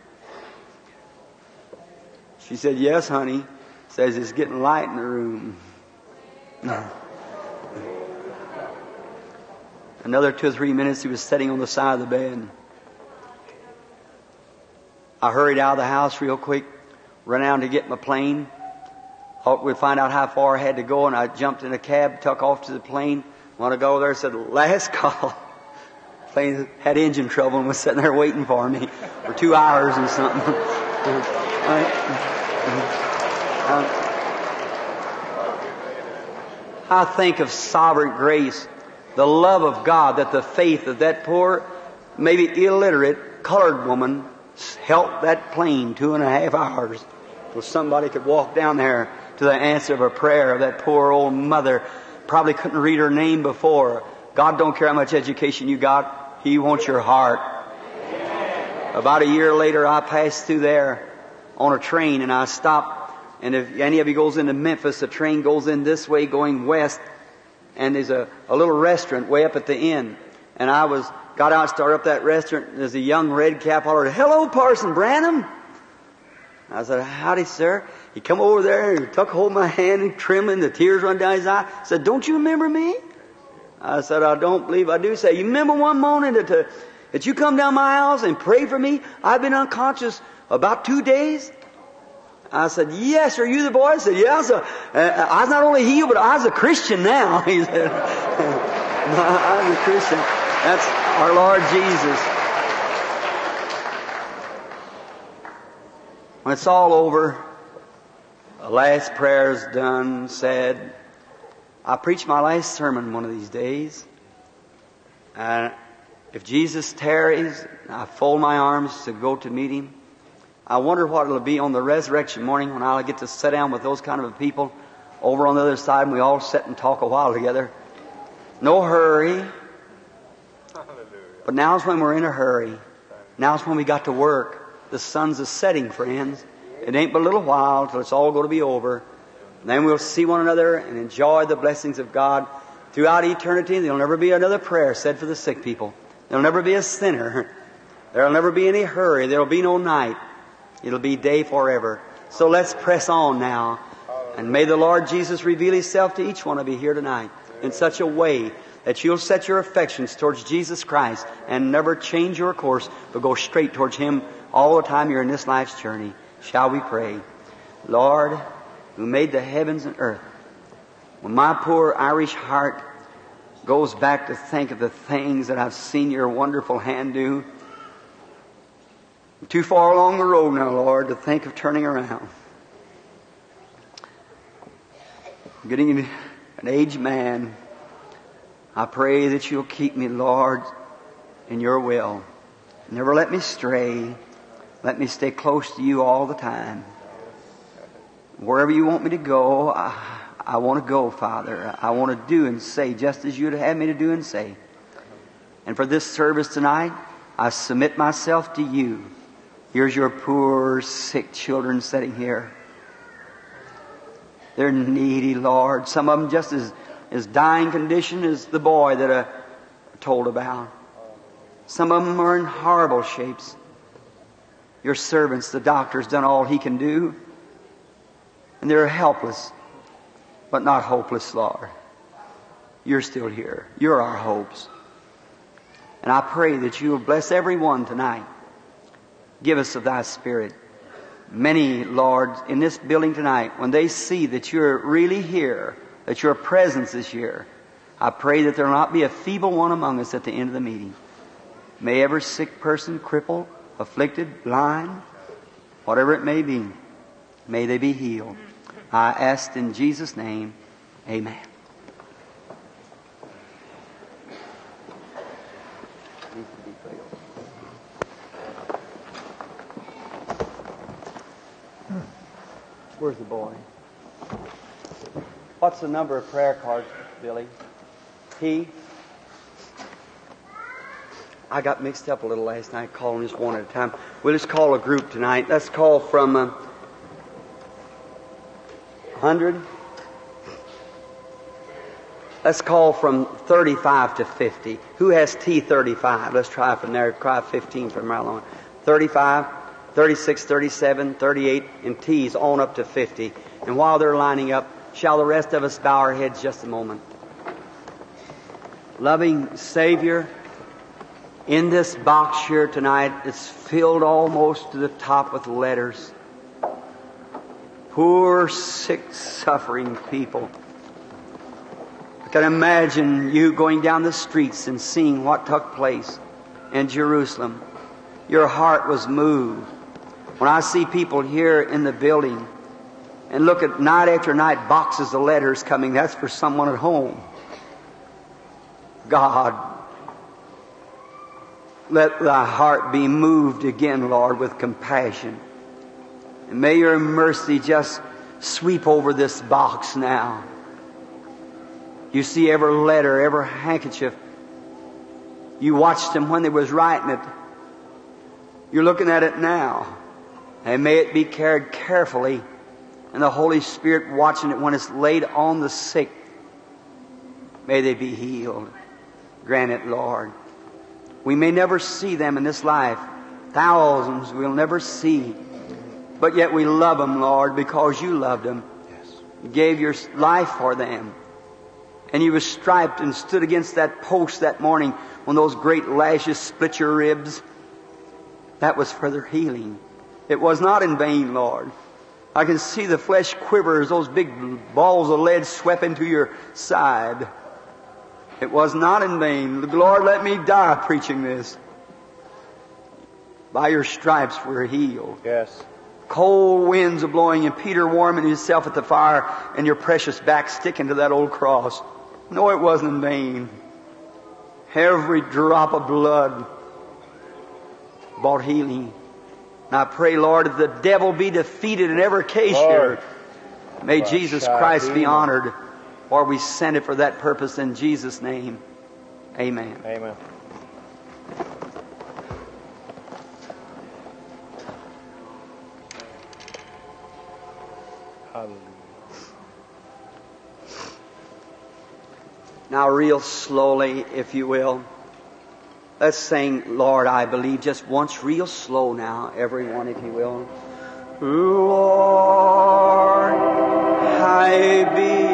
She said, yes, honey. Says it's getting light in the room. Another two or three minutes he was sitting on the side of the bed. I hurried out of the house real quick, ran out to get my plane. Hoped we'd find out how far I had to go, and I jumped in a cab, took off to the plane. Want to go there, said, last call. Plane had engine trouble and was sitting there waiting for me for two hours and something. I think of sovereign grace, the love of God, that the faith of that poor, maybe illiterate, colored woman helped that plane two and a half hours so somebody could walk down there to the answer of a prayer of that poor old mother. Probably couldn't read her name before. God don't care how much education you got. He wants your heart. About a year later, I passed through there on a train and I stopped. And if any of you goes into Memphis, the train goes in this way going west. and there's a, a little restaurant way up at the end. And I was got out, started up that restaurant, and there's a young red cap hollered, "Hello, Parson Branham." I said, "Howdy, sir." He come over there and took hold of my hand and trembling, the tears run down his eye. Said, "Don't you remember me?" I said, "I don't believe I do." Say, "You remember one morning that, uh, that you come down my house and prayed for me? I've been unconscious about two days." I said, "Yes, are you the boy?" I said, "Yeah, I was, a, uh, I was not only healed, but I was a Christian now." He said, "I was a Christian." That's our Lord Jesus. When it's all over, the last prayer's done, said, I preach my last sermon one of these days. And if Jesus tarries, I fold my arms to go to meet Him. I wonder what it'll be on the resurrection morning when I'll get to sit down with those kind of people over on the other side and we all sit and talk a while together. No hurry. But now's when we're in a hurry. Now's when we got to work. The sun's a setting, friends. It ain't but a little while till it's all going to be over. And then we'll see one another and enjoy the blessings of God throughout eternity. There'll never be another prayer said for the sick people. There'll never be a sinner. There'll never be any hurry. There'll be no night. It'll be day forever. So let's press on now. And may the Lord Jesus reveal Himself to each one of you here tonight in such a way that you'll set your affections towards Jesus Christ and never change your course, but go straight towards Him all the time you're in this life's journey. Shall we pray? Lord, who made the heavens and earth, when my poor Irish heart goes back to think of the things that I've seen your wonderful hand do, I'm too far along the road now, Lord, to think of turning around. I'm getting an aged man. I pray that You'll keep me, Lord, in Your will. Never let me stray. Let me stay close to You all the time. Wherever You want me to go, I, I want to go, Father. I want to do and say just as You'd have me to do and say. And for this service tonight, I submit myself to You. Here's Your poor, sick children sitting here. They're needy, Lord. Some of them just as, as dying condition as the boy that I told about. Some of them are in horrible shapes. Your servants, the doctor's done all he can do. And they're helpless, but not hopeless, Lord. You're still here. You're our hopes. And I pray that You will bless everyone tonight. Give us of Thy Spirit. Many, Lord, in this building tonight, when they see that You're really here, that Your presence is here, I pray that there will not be a feeble one among us at the end of the meeting. May every sick person, crippled, afflicted, blind, whatever it may be, may they be healed. I ask in Jesus' name, amen. Where's the boy? What's the number of prayer cards, Billy? He? I got mixed up a little last night calling just one at a time. We'll just call a group tonight. Let's call from uh, one hundred. Let's call from thirty-five to fifty. Who has T thirty-five? Let's try from there. Try fifteen from right along. thirty-five, thirty-six, thirty-seven, thirty-eight, and T's on up to fifty. And while they're lining up, shall the rest of us bow our heads just a moment? Loving Savior, in this box here tonight, it's filled almost to the top with letters. Poor, sick, suffering people. I can imagine you going down the streets and seeing what took place in Jerusalem. Your heart was moved. When I see people here in the building and look at night after night boxes of letters coming, that's for someone at home. God, let Thy heart be moved again, Lord, with compassion. And may Your mercy just sweep over this box now. You see every letter, every handkerchief. You watched them when they was writing it. You're looking at it now. And may it be carried carefully. And the Holy Spirit watching it when it's laid on the sick. May they be healed. Grant it, Lord. We may never see them in this life. Thousands we'll never see. But yet we love them, Lord, because you loved them. Yes. You gave your life for them. And you were striped and stood against that post that morning when those great lashes split your ribs. That was for their healing. It was not in vain, Lord. I can see the flesh quiver as those big balls of lead swept into your side. It was not in vain. Lord, let me die preaching this. By your stripes we're healed. Yes. Cold winds are blowing and Peter warming himself at the fire and your precious back sticking to that old cross. No, it wasn't in vain. Every drop of blood brought healing. And I pray, Lord, if the devil be defeated in every case Lord. here, may Jesus Christ be honored. Or we send it for that purpose in Jesus' name. Amen. Amen. Hallelujah. Now real slowly, if you will. Let's sing, Lord, I believe, just once real slow now, everyone, if you will. Lord, I believe.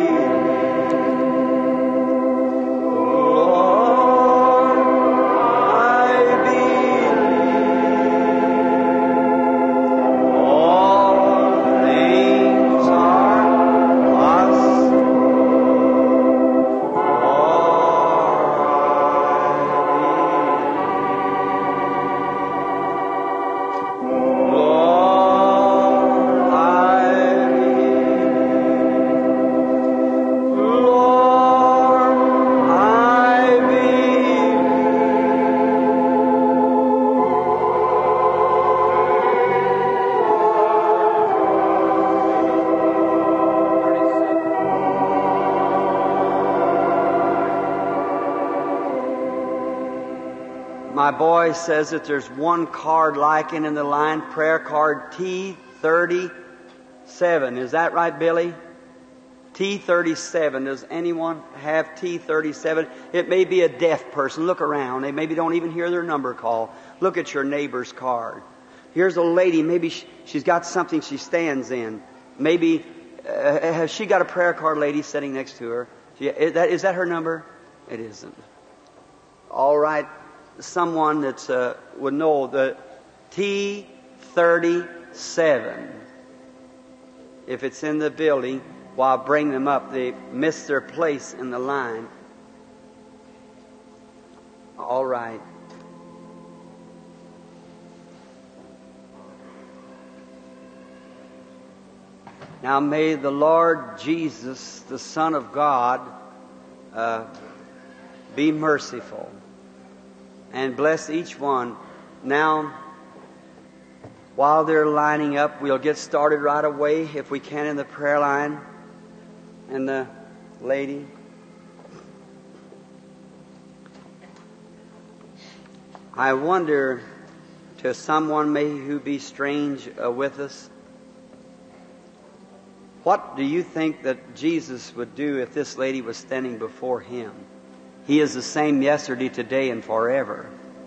My boy says that there's one card lacking in the line, prayer card T thirty-seven. Is that right, Billy? T thirty-seven. Does anyone have T thirty-seven? It may be a deaf person. Look around. They maybe don't even hear their number call. Look at your neighbor's card. Here's a lady. Maybe she, she's got something she stands in. Maybe, uh, has she got a prayer card lady sitting next to her? She, is, that, is that her number? It isn't. All right. Someone that uh, would know the T thirty-seven. If it's in the building, while I bring them up, they miss their place in the line. All right. Now may the Lord Jesus, the Son of God, uh, be merciful and bless each one. Now, while they're lining up, we'll get started right away, if we can, in the prayer line. And the lady. I wonder, to someone may who be strange uh, with us, what do you think that Jesus would do if this lady was standing before Him? He is the same yesterday, today, and forever.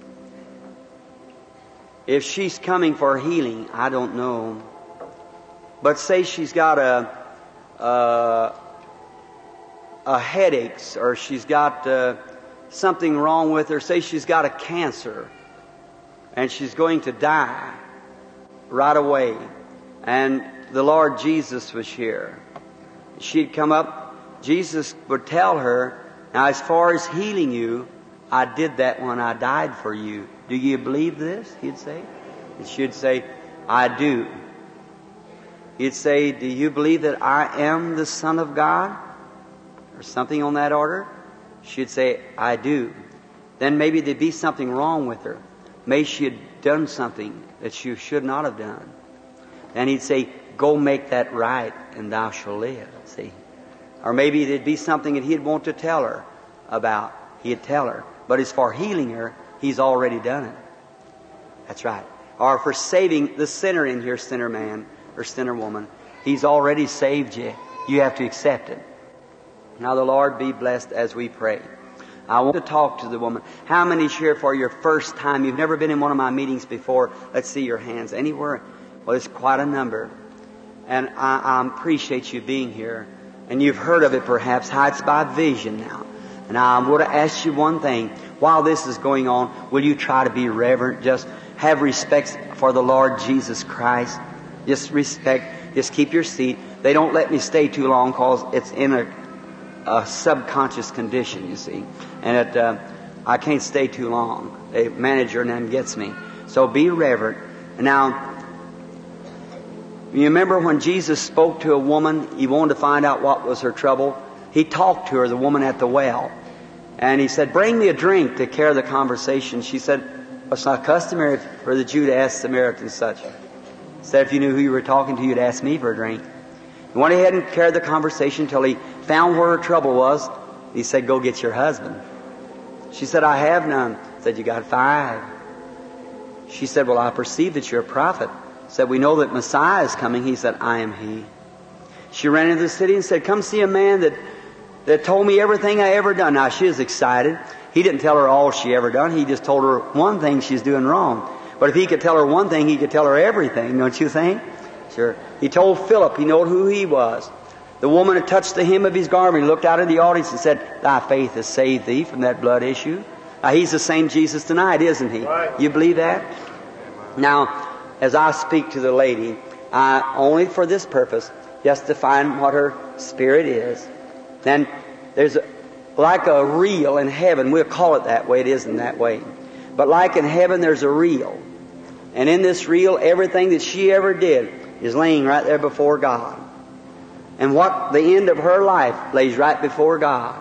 If she's coming for healing, I don't know. But say she's got a a, a headaches, or she's got uh, something wrong with her. Say she's got a cancer, and she's going to die right away. And the Lord Jesus was here. She'd come up. Jesus would tell her, now, as far as healing you, I did that when I died for you. Do you believe this? He'd say. And she'd say, I do. He'd say, do you believe that I am the Son of God? Or something on that order. She'd say, I do. Then maybe there'd be something wrong with her. Maybe she had done something that she should not have done. And he'd say, go make that right, and thou shalt live. See? Or maybe there'd be something that he'd want to tell her about. He'd tell her. But as for healing her, He's already done it. That's right. Or for saving the sinner in here, sinner man or sinner woman, He's already saved you. You have to accept it. Now the Lord be blessed as we pray. I want to talk to the woman. How many's here for your first time? You've never been in one of my meetings before. Let's see your hands. Anywhere? Well, it's quite a number. And I, I appreciate you being here. And you've heard of it perhaps, how it's by vision now. And I would have asked you one thing. While this is going on, will you try to be reverent? Just have respect for the Lord Jesus Christ. Just respect. Just keep your seat. They don't let me stay too long because it's in a, a subconscious condition, you see. And it, uh, I can't stay too long. The manager then gets me. So be reverent. Now, you remember when Jesus spoke to a woman, he wanted to find out what was her trouble. He talked to her, the woman at the well. And he said, bring me a drink to carry the conversation. She said, well, it's not customary for the Jew to ask Samaritans such. He said, if you knew who you were talking to, you'd ask me for a drink. He went ahead and carried the conversation until he found where her trouble was. He said, go get your husband. She said, I have none. He said, you got five. She said, well, I perceive that you're a prophet. He said, we know that Messiah is coming. He said, I am he. She ran into the city and said, come see a man that that told me everything I ever done. Now, she was excited. He didn't tell her all she ever done. He just told her one thing she's doing wrong. But if he could tell her one thing, he could tell her everything, don't you think? Sure. He told Philip, he knew who he was. The woman had touched the hem of his garment. He looked out in the audience and said, thy faith has saved thee from that blood issue. Now, he's the same Jesus tonight, isn't he? Right. You believe that? Now, as I speak to the lady, I, only for this purpose, just to find what her spirit is. Then there's a, like a reel in heaven. We'll call it that way. It isn't that way. But like in heaven, there's a reel. And in this reel, everything that she ever did is laying right there before God. And what the end of her life lays right before God.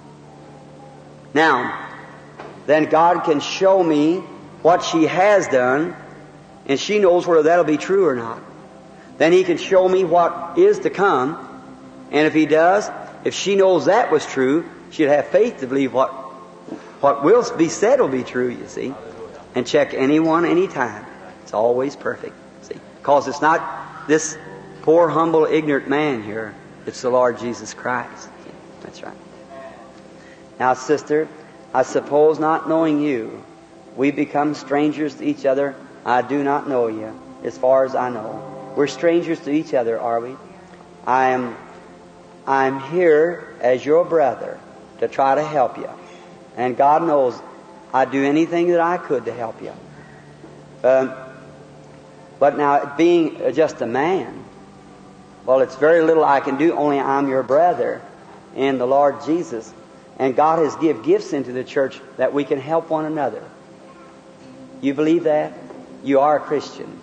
Now, then God can show me what she has done, and she knows whether that'll be true or not. Then He can show me what is to come, and if He does, if she knows that was true, she'd have faith to believe what what will be said will be true, you see. And check anyone, anytime. It's always perfect, see. Because it's not this poor, humble, ignorant man here. It's the Lord Jesus Christ. See? That's right. Now, sister, I suppose not knowing you, we become strangers to each other. I do not know you, as far as I know. We're strangers to each other, are we? I am... I'm here as your brother to try to help you. And God knows I'd do anything that I could to help you. Um, but now, being just a man, well, it's very little I can do, only I'm your brother in the Lord Jesus. And God has given gifts into the church that we can help one another. You believe that? You are a Christian.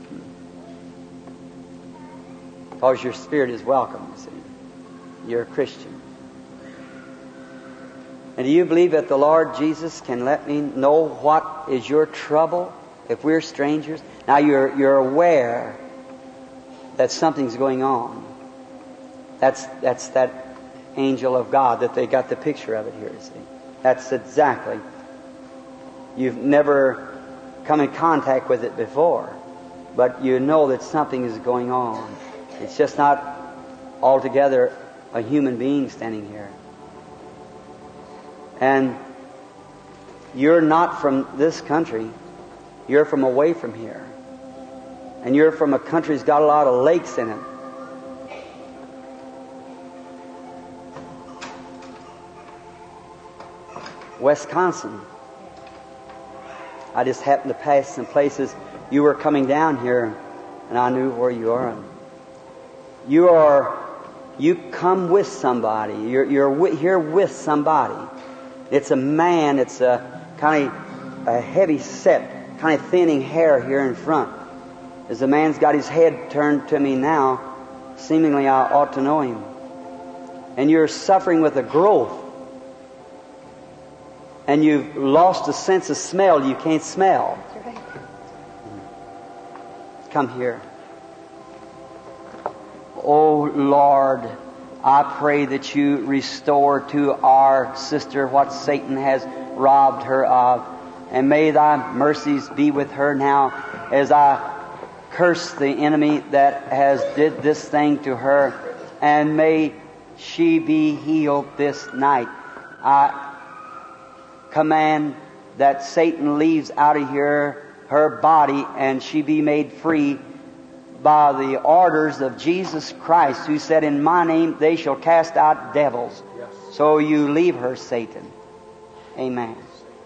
Because your spirit is welcome, you see. You're a Christian. And do you believe that the Lord Jesus can let me know what is your trouble if we're strangers? Now you're you're aware that something's going on. That's that's that angel of God that they got the picture of it here, you see. That's exactly. You've never come in contact with it before, but you know that something is going on. It's just not altogether a human being standing here. And you're not from this country. You're from away from here. And you're from a country that's got a lot of lakes in it. Wisconsin. I just happened to pass some places. You were coming down here, and I knew where you are. You are... You come with somebody. You're, you're with, here with somebody. It's a man. It's a kind of a heavy set, kind of thinning hair here in front. As the man's got his head turned to me now, seemingly I ought to know him. And you're suffering with a growth. And you've lost the sense of smell. You can't smell. That's right. Come here. Oh, Lord, I pray that you restore to our sister what Satan has robbed her of. And may thy mercies be with her now as I curse the enemy that has did this thing to her. And may she be healed this night. I command that Satan leaves out of here her body and she be made free by the orders of Jesus Christ, who said, in my name they shall cast out devils. Yes. So you leave her, Satan. Amen.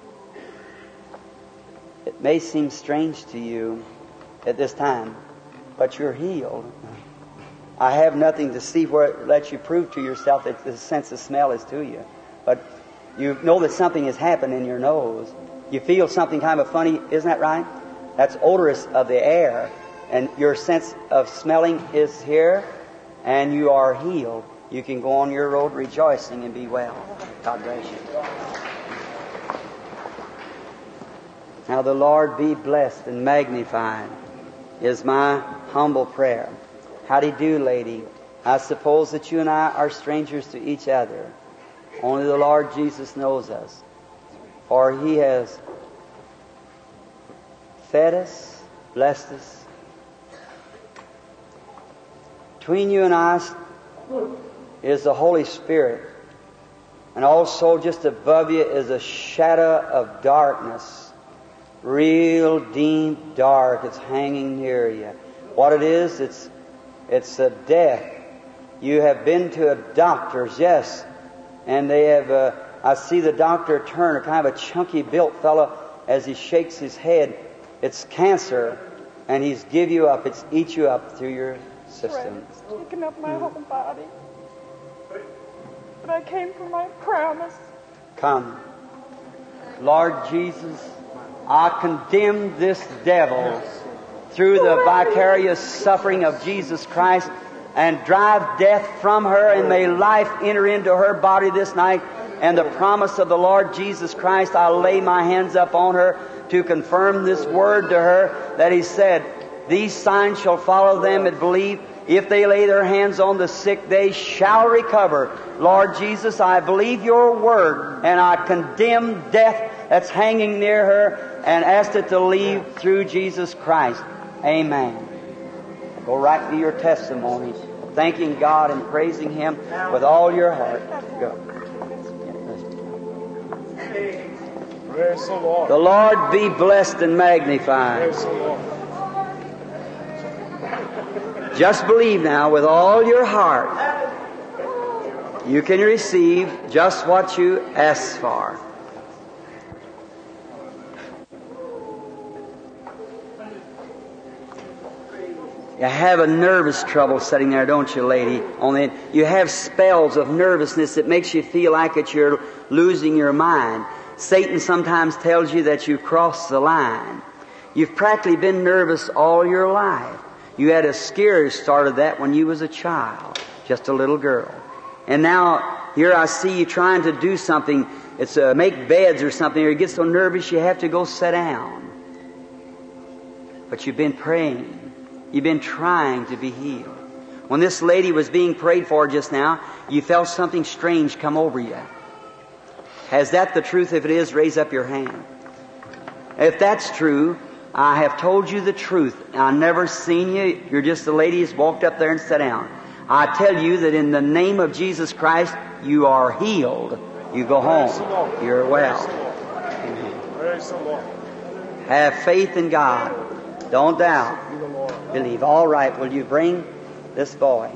It may seem strange to you at this time, but you're healed. I have nothing to see where it lets you prove to yourself that the sense of smell is to you. But you know that something has happened in your nose. You feel something kind of funny, isn't that right? That's odorous of the air. And your sense of smelling is here, and you are healed. You can go on your road rejoicing and be well. God bless you. Now the Lord be blessed and magnified is my humble prayer. How do you do, lady? I suppose that you and I are strangers to each other. Only the Lord Jesus knows us. For He has fed us, blessed us. Between you and I is the Holy Spirit. And also just above you is a shadow of darkness. Real deep dark. It's hanging near you. What it is, it's it's a death. You have been to a doctor's, yes. And they have, uh, I see the doctor turn, a kind of a chunky built fellow, as he shakes his head. It's cancer. And he's give you up. It's eat you up through your system. It's taken up my whole body. But I came for my promise. Come. Lord Jesus, I condemn this devil through the vicarious suffering of Jesus Christ and drive death from her, and may life enter into her body this night. And the promise of the Lord Jesus Christ, I lay my hands up on her to confirm this word to her that He said, these signs shall follow them that believe. If they lay their hands on the sick, they shall recover. Lord Jesus, I believe Your word, and I condemn death that's hanging near her and ask it to leave through Jesus Christ. Amen. Go right to your testimony, thanking God and praising Him with all your heart. Go. Praise the Lord. The Lord be blessed and magnified. Praise the Lord. Just believe now with all your heart. You can receive just what you ask for. You have a nervous trouble sitting there, don't you, lady? Only you have spells of nervousness that makes you feel like that you're losing your mind. Satan sometimes tells you that you've crossed the line. You've practically been nervous all your life. You had a scare started that when you was a child, just a little girl. And now, here I see you trying to do something. It's uh, make beds or something, or you get so nervous you have to go sit down. But you've been praying. You've been trying to be healed. When this lady was being prayed for just now, you felt something strange come over you. Has that the truth? If it is, raise up your hand. If that's true, I have told you the truth. I've never seen you. You're just a lady who's walked up there and sat down. I tell you that in the name of Jesus Christ, you are healed. You go home. You're well. Praise the Lord. Have faith in God. Don't doubt. Believe. All right, will you bring this boy?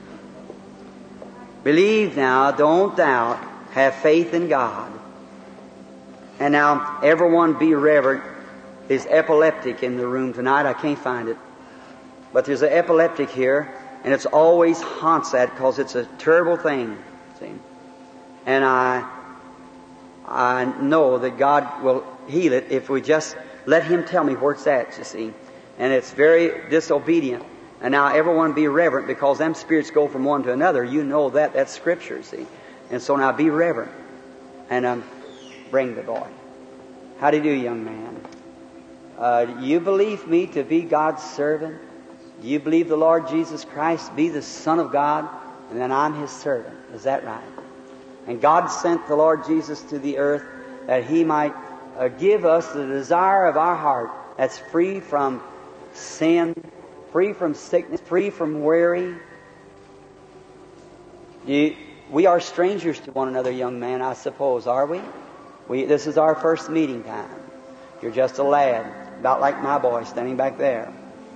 Believe now. Don't doubt. Have faith in God. And now, everyone be reverent. There's epileptic in the room tonight. I can't find it. But there's an epileptic here, and it's always haunts that because it's a terrible thing. See? And I, I know that God will heal it if we just let Him tell me where it's at, you see. And it's very disobedient. And now everyone be reverent because them spirits go from one to another. You know that. That's Scripture, see. And so now be reverent. And um, bring the boy. How do you do, young man? Uh, do you believe me to be God's servant? Do you believe the Lord Jesus Christ be the Son of God? And then I'm His servant. Is that right? And God sent the Lord Jesus to the earth that He might uh, give us the desire of our heart that's free from sin, free from sickness, free from worry. You, we are strangers to one another, young man, I suppose, are we? we? This is our first meeting time. You're just a lad, about like my boy standing back there.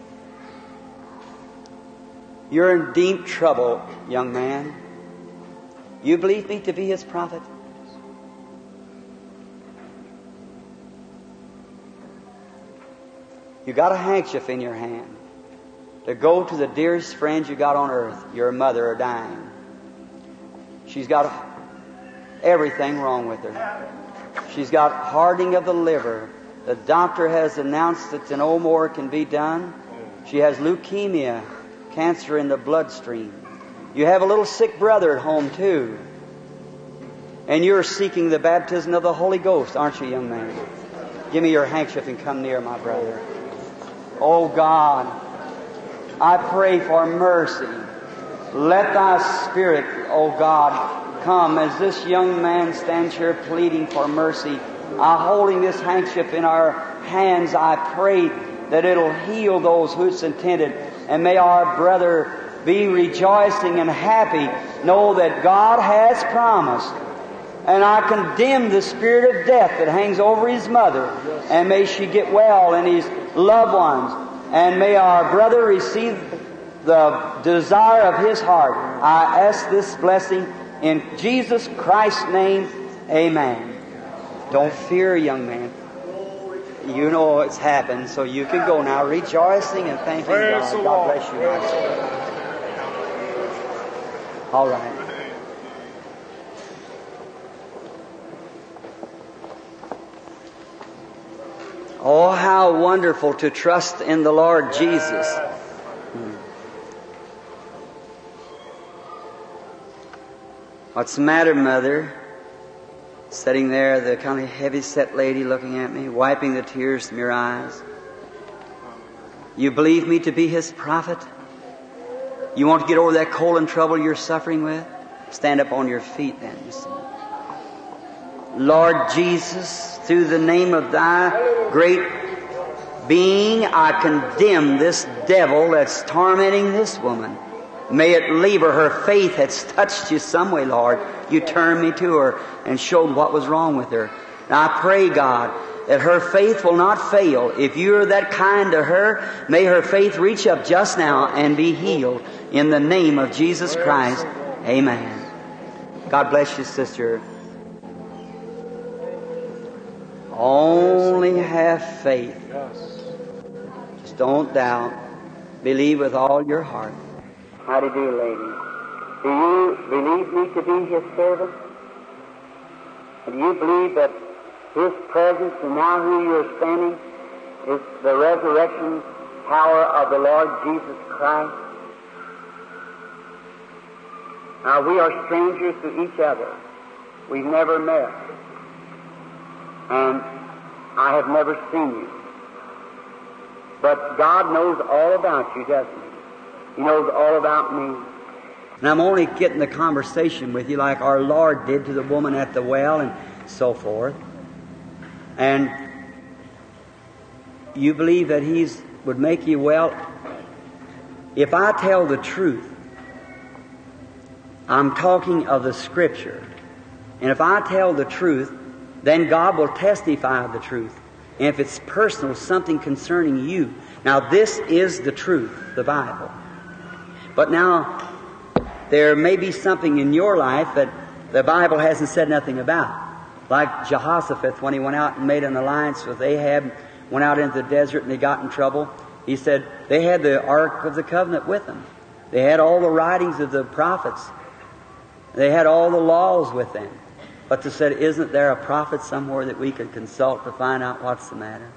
You're in deep trouble, young man. You believe me to be His prophet? You got a handkerchief in your hand to go to the dearest friend you got on earth. Your mother are dying. She's got everything wrong with her. She's got hardening of the liver. The doctor has announced that no more can be done. She has leukemia, cancer in the bloodstream. You have a little sick brother at home too. And you're seeking the baptism of the Holy Ghost, aren't you, young man? Give me your handkerchief and come near, my brother. Oh God, I pray for mercy. Let Thy Spirit, oh God, come as this young man stands here pleading for mercy. I holding this handkerchief in our hands, I pray that it'll heal those who it's intended. And may our brother be rejoicing and happy. Know that God has promised. And I condemn the spirit of death that hangs over his mother. And may she get well and his loved ones. And may our brother receive the desire of his heart. I ask this blessing in Jesus Christ's name. Amen. Don't fear, young man. You know it's happened, so you can go now rejoicing and thanking Praise God. the God Lord. bless you, my son. All right. Oh, how wonderful to trust in the Lord Jesus. Hmm. What's the matter, Mother? Sitting there, the kind of heavy-set lady looking at me, wiping the tears from your eyes. You believe me to be His prophet? You want to get over that cold and trouble you're suffering with? Stand up on your feet then. You see. Lord Jesus, through the name of Thy great being, I condemn this devil that's tormenting this woman. May it leave her. Her faith has touched you some way, Lord. You turned me to her and showed what was wrong with her. Now I pray, God, that her faith will not fail. If you're that kind to her, may her faith reach up just now and be healed in the name of Jesus Christ. Amen. God bless you, sister. Only have faith. Just don't doubt. Believe with all your heart. How do you do, lady? Do you believe me to be His servant? And do you believe that His presence and now who you're standing is the resurrection power of the Lord Jesus Christ? Now, we are strangers to each other. We've never met. And I have never seen you. But God knows all about you, doesn't He? He knows all about me. And I'm only getting the conversation with you like our Lord did to the woman at the well and so forth. And you believe that He would make you well. If I tell the truth, I'm talking of the Scripture. And if I tell the truth, then God will testify of the truth. And if it's personal, something concerning you. Now this is the truth, the Bible. But now, there may be something in your life that the Bible hasn't said nothing about. Like Jehoshaphat, when he went out and made an alliance with Ahab, went out into the desert and they got in trouble. He said they had the Ark of the Covenant with them. They had all the writings of the prophets. They had all the laws with them. But they said, isn't there a prophet somewhere that we could consult to find out what's the matter?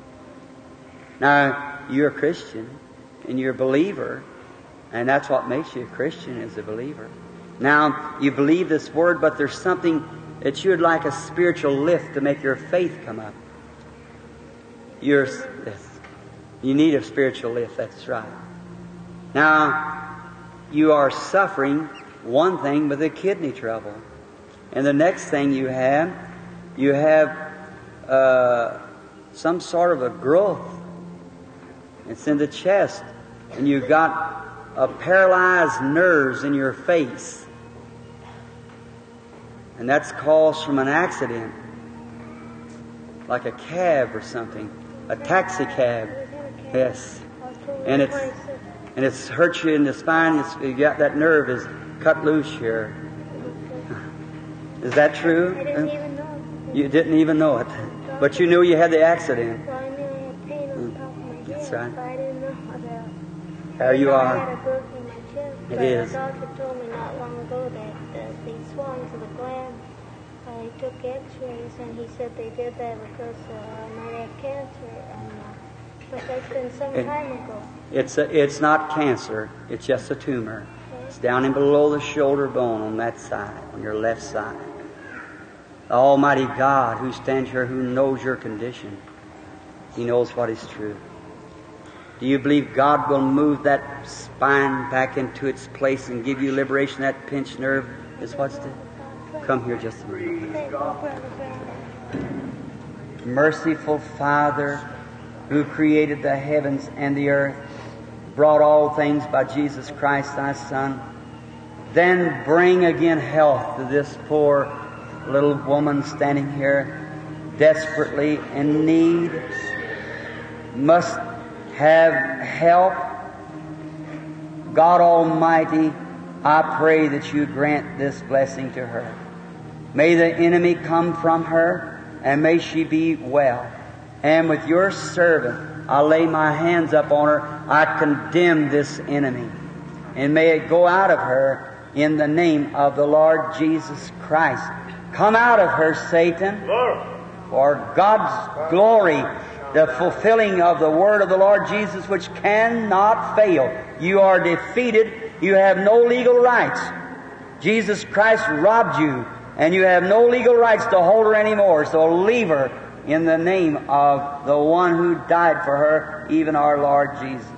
Now, you're a Christian and you're a believer. And that's what makes you a Christian, is a believer. Now, you believe this word, but there's something that you'd like a spiritual lift to make your faith come up. You're, you need a spiritual lift, that's right. Now, you are suffering one thing with the kidney trouble. And the next thing you have, you have uh, some sort of a growth. It's in the chest. And you've got a paralyzed nerves in your face. And that's caused from an accident, like a cab or something, a taxi cab. Yes, and it's and it's hurt you in the spine. It's, you got that nerve is cut loose here. Is that true? I didn't even know. You didn't even know it, but you knew you had the accident. Well, I knew I had pain on the top of my head, That's right. but I didn't know about. There you I are. had a growth in my chest. It but is. The doctor told me not long ago that uh, they swung to the gland. I took X-rays, and he said they did that because uh, I might have cancer. And, uh, but that's been some It- time ago. It's a, it's not cancer. It's just a tumor. It's down in below the shoulder bone on that side, on your left side. The Almighty God who stands here, who knows your condition, He knows what is true. Do you believe God will move that spine back into its place and give you liberation? That pinched nerve is what's to come here just a minute. Thank you, Brother Branham. Merciful Father, who created the heavens and the earth, brought all things by Jesus Christ thy Son, then bring again health to this poor little woman standing here desperately in need, must have help. God Almighty, I pray that you grant this blessing to her. May the enemy come from her, and may she be well. And with your servant, I lay my hands up on her. I condemn this enemy. And may it go out of her in the name of the Lord Jesus Christ. Come out of her, Satan, for God's glory, the fulfilling of the word of the Lord Jesus, which cannot fail. You are defeated. You have no legal rights. Jesus Christ robbed you, and you have no legal rights to hold her anymore. So leave her in the name of the one who died for her, even our Lord Jesus.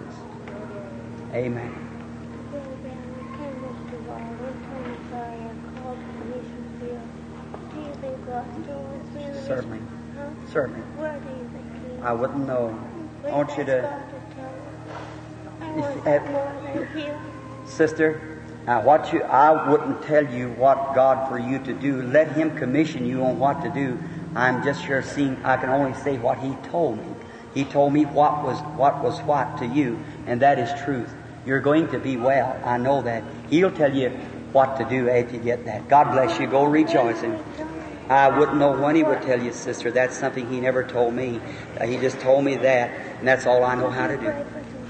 Amen. Brother Branham, I came up to Wall. One time I thought I called the mission field. Do you think God still wants me in the mission? Certainly. Huh? Certainly. Where do you think he is? I wouldn't know. I want you Please to, ask God to tell me. I If- want uh, more than healing. sister, now what you, I wouldn't tell you what God for you to do. Let Him commission you on what to do. I'm just here seeing, I can only say what He told me. He told me what was, what was what to you, and that is truth. You're going to be well. I know that. He'll tell you what to do after you get that. God bless you. Go rejoicing. I wouldn't know when He would tell you, sister. That's something He never told me. Uh, he just told me that, and that's all I know how to do.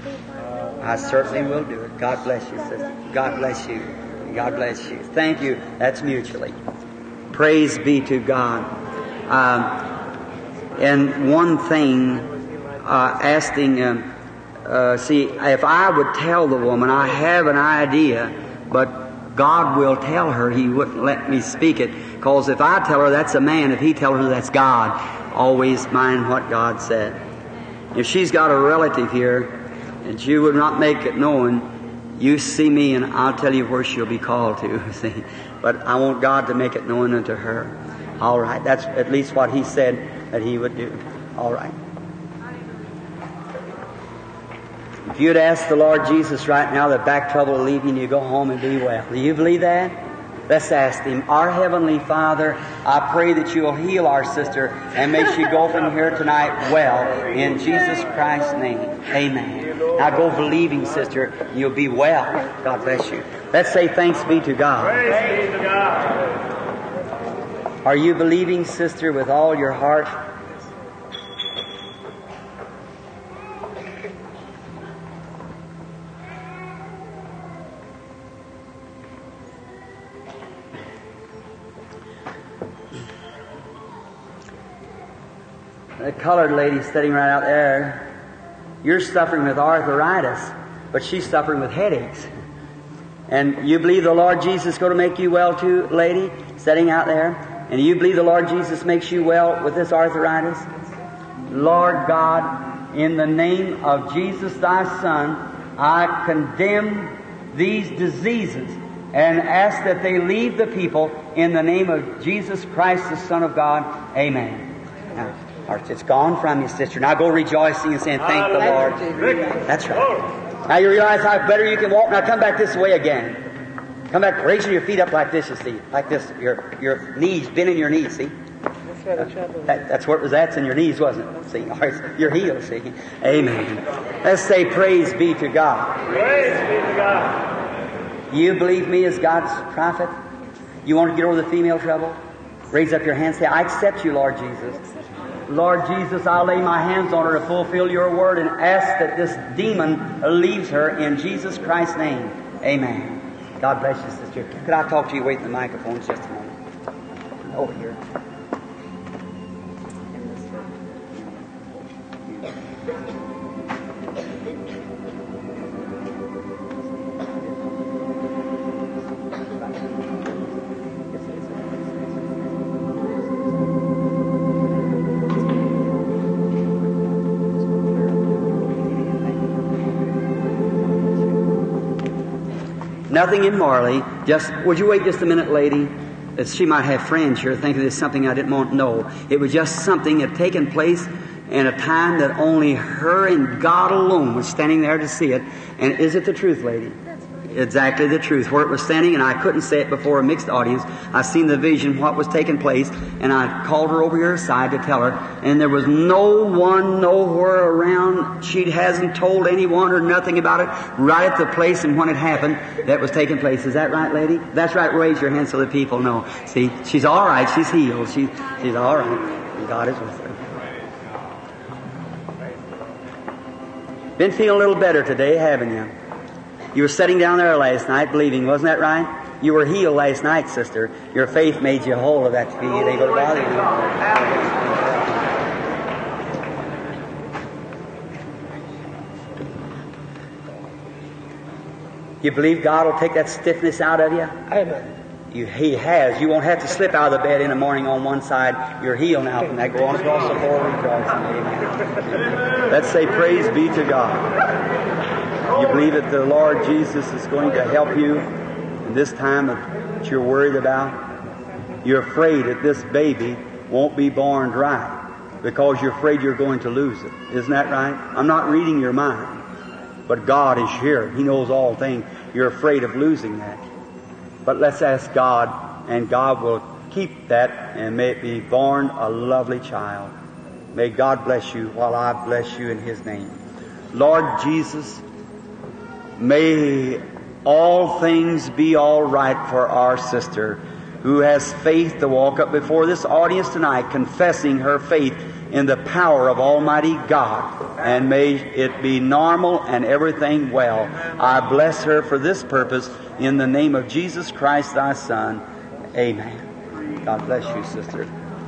I certainly will do it. God bless you, sister. God bless you. God bless you. Thank you. That's mutually. Praise be to God. Um, and one thing, uh, asking, um, uh, see, if I would tell the woman, I have an idea, but God will tell her. He wouldn't let me speak it. Because if I tell her that's a man, if He tell her that's God, always mind what God said. If she's got a relative here, and she would not make it known, you see me and I'll tell you where she'll be called to, see. But I want God to make it known unto her. All right, that's at least what He said that He would do. All right. If you'd ask the Lord Jesus right now that back trouble will leave you and you go home and be well. Do you believe that? Let's ask Him. Our Heavenly Father, I pray that you'll heal our sister and may she go from here tonight well. In Jesus Christ's name. Amen. Now go believing, sister. You'll be well. God bless you. Let's say thanks be to God. Praise be to God. Are you believing, sister, with all your heart? The colored lady sitting right out there, you're suffering with arthritis, but she's suffering with headaches. And you believe the Lord Jesus is going to make you well too, lady, sitting out there? And you believe the Lord Jesus makes you well with this arthritis? Lord God, in the name of Jesus thy Son, I condemn these diseases and ask that they leave the people in the name of Jesus Christ, the Son of God. Amen. Now, it's gone from you, sister. Now go rejoicing and saying, thank the Lord. That's right. Now you realize how better you can walk. Now come back this way again. Come back, raising your feet up like this, you see. Like this, your your knees, bending your knees, see. That's where the trouble is. That, that's where it was at, it's in your knees, wasn't it? See, all right, your heels, see. Amen. Let's say praise be to God. Praise be to God. You believe me as God's prophet? You want to get over the female trouble? Raise up your hands, say, I accept you, Lord Jesus. Lord Jesus, I'll lay my hands on her to fulfill your word and ask that this demon leaves her in Jesus Christ's name. Amen. God bless you, sister. Could I talk to you? Wait in the microphones just a moment. Over here. Nothing immorally. Just, would you wait just a minute, lady? That she might have friends here thinking there's something I didn't want to know. It was just something that had taken place in a time that only her and God alone was standing there to see it. And is it the truth, lady? Exactly the truth. Where it was standing, and I couldn't say it before a mixed audience. I seen the vision, what was taking place, and I called her over here aside to tell her. And there was no one nowhere around. She hasn't told anyone or nothing about it. Right at the place and when it happened, that was taking place. Is that right, lady? That's right. Raise your hand so that people know. See, she's all right. She's healed. She, she's all right. And God is with her. Been feeling a little better today, haven't you? You were sitting down there last night believing, wasn't that right? You were healed last night, sister. Your faith made you whole of that to be able to bother you. You believe God will take that stiffness out of you? Amen. You, he has. You won't have to slip out of the bed in the morning on one side. You're healed now from that. Go on across the floor rejoicing. Amen. Let's say praise be to God. You believe that the Lord Jesus is going to help you in this time that you're worried about? You're afraid that this baby won't be born right because you're afraid you're going to lose it. Isn't that right? I'm not reading your mind, but God is here. He knows all things. You're afraid of losing that. But let's ask God, and God will keep that, and may it be born a lovely child. May God bless you while I bless you in His name. Lord Jesus, may all things be all right for our sister who has faith to walk up before this audience tonight, confessing her faith in the power of Almighty God. And may it be normal and everything well. I bless her for this purpose in the name of Jesus Christ, thy Son. Amen. God bless you, sister.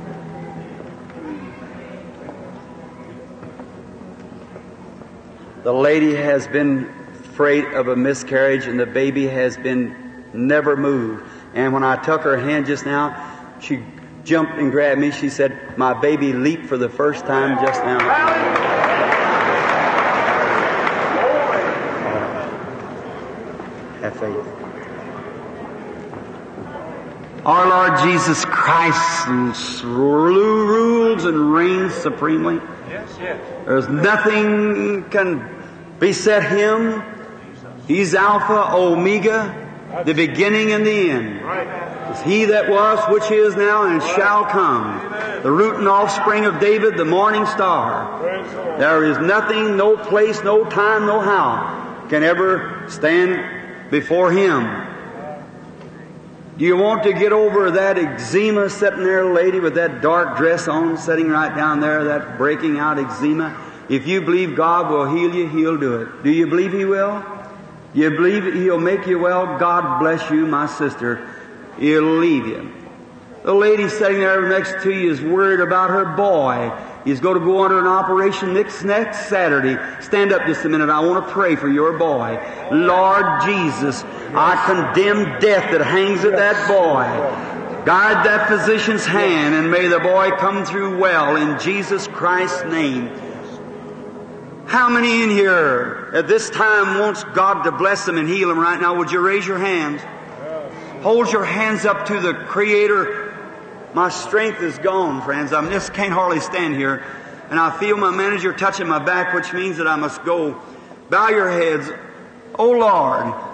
The lady has been afraid of a miscarriage, and the baby has been never moved. And when I took her hand just now, she jumped and grabbed me. She said, my baby leaped for the first time just now. Have faith. Our Lord Jesus Christ rules and reigns supremely. Yes, yes. There's nothing can beset Him. He's Alpha, Omega, the beginning and the end. It's He that was, which is now, and shall come. The root and offspring of David, the morning star. There is nothing, no place, no time, no how can ever stand before Him. Do you want to get over that eczema sitting there, lady, with that dark dress on, sitting right down there, that breaking out eczema? If you believe God will heal you, He'll do it. Do you believe He will? You believe He'll make you well? God bless you, my sister. He'll leave you. The lady sitting there next to you is worried about her boy. He's going to go under an operation next, next Saturday. Stand up just a minute. I want to pray for your boy. Lord Jesus, I condemn death that hangs at that boy. Guide that physician's hand, and may the boy come through well in Jesus Christ's name. How many in here at this time wants God to bless them and heal them right now? Would you raise your hands? Hold your hands up to the Creator. My strength is gone, friends. I just can't hardly stand here. And I feel my manager touching my back, which means that I must go. Bow your heads. Oh Lord,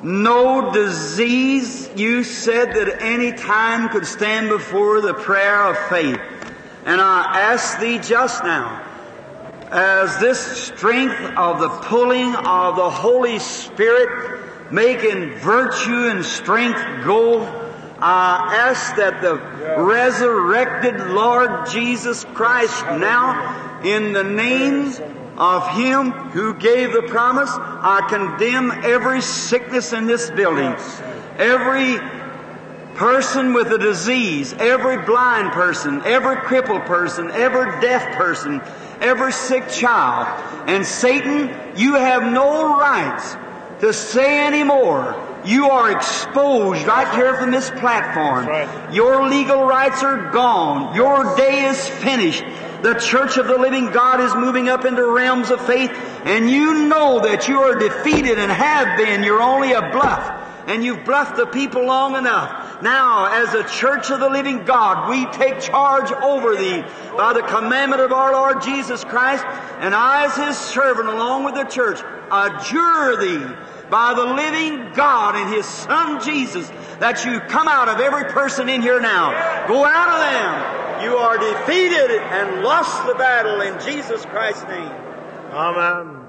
no disease, you said, that any time could stand before the prayer of faith. And I ask Thee just now, as this strength of the pulling of the Holy Spirit making virtue and strength go, I ask that the resurrected Lord Jesus Christ now, in the name of Him who gave the promise, I condemn every sickness in this building, every person with a disease, every blind person, every crippled person, every deaf person, every sick child. And Satan, you have no rights to say any more. You are exposed right here from this platform. Right. Your legal rights are gone. Your day is finished. The Church of the Living God is moving up into realms of faith, and you know that you are defeated and have been. You're only a bluff, and you've bluffed the people long enough. Now, as a Church of the Living God, we take charge over Thee by the commandment of our Lord Jesus Christ, and I, as His servant, along with the church, adjure Thee by the living God and His Son Jesus, that you come out of every person in here now. Go out of them. You are defeated and lost the battle in Jesus Christ's name. Amen.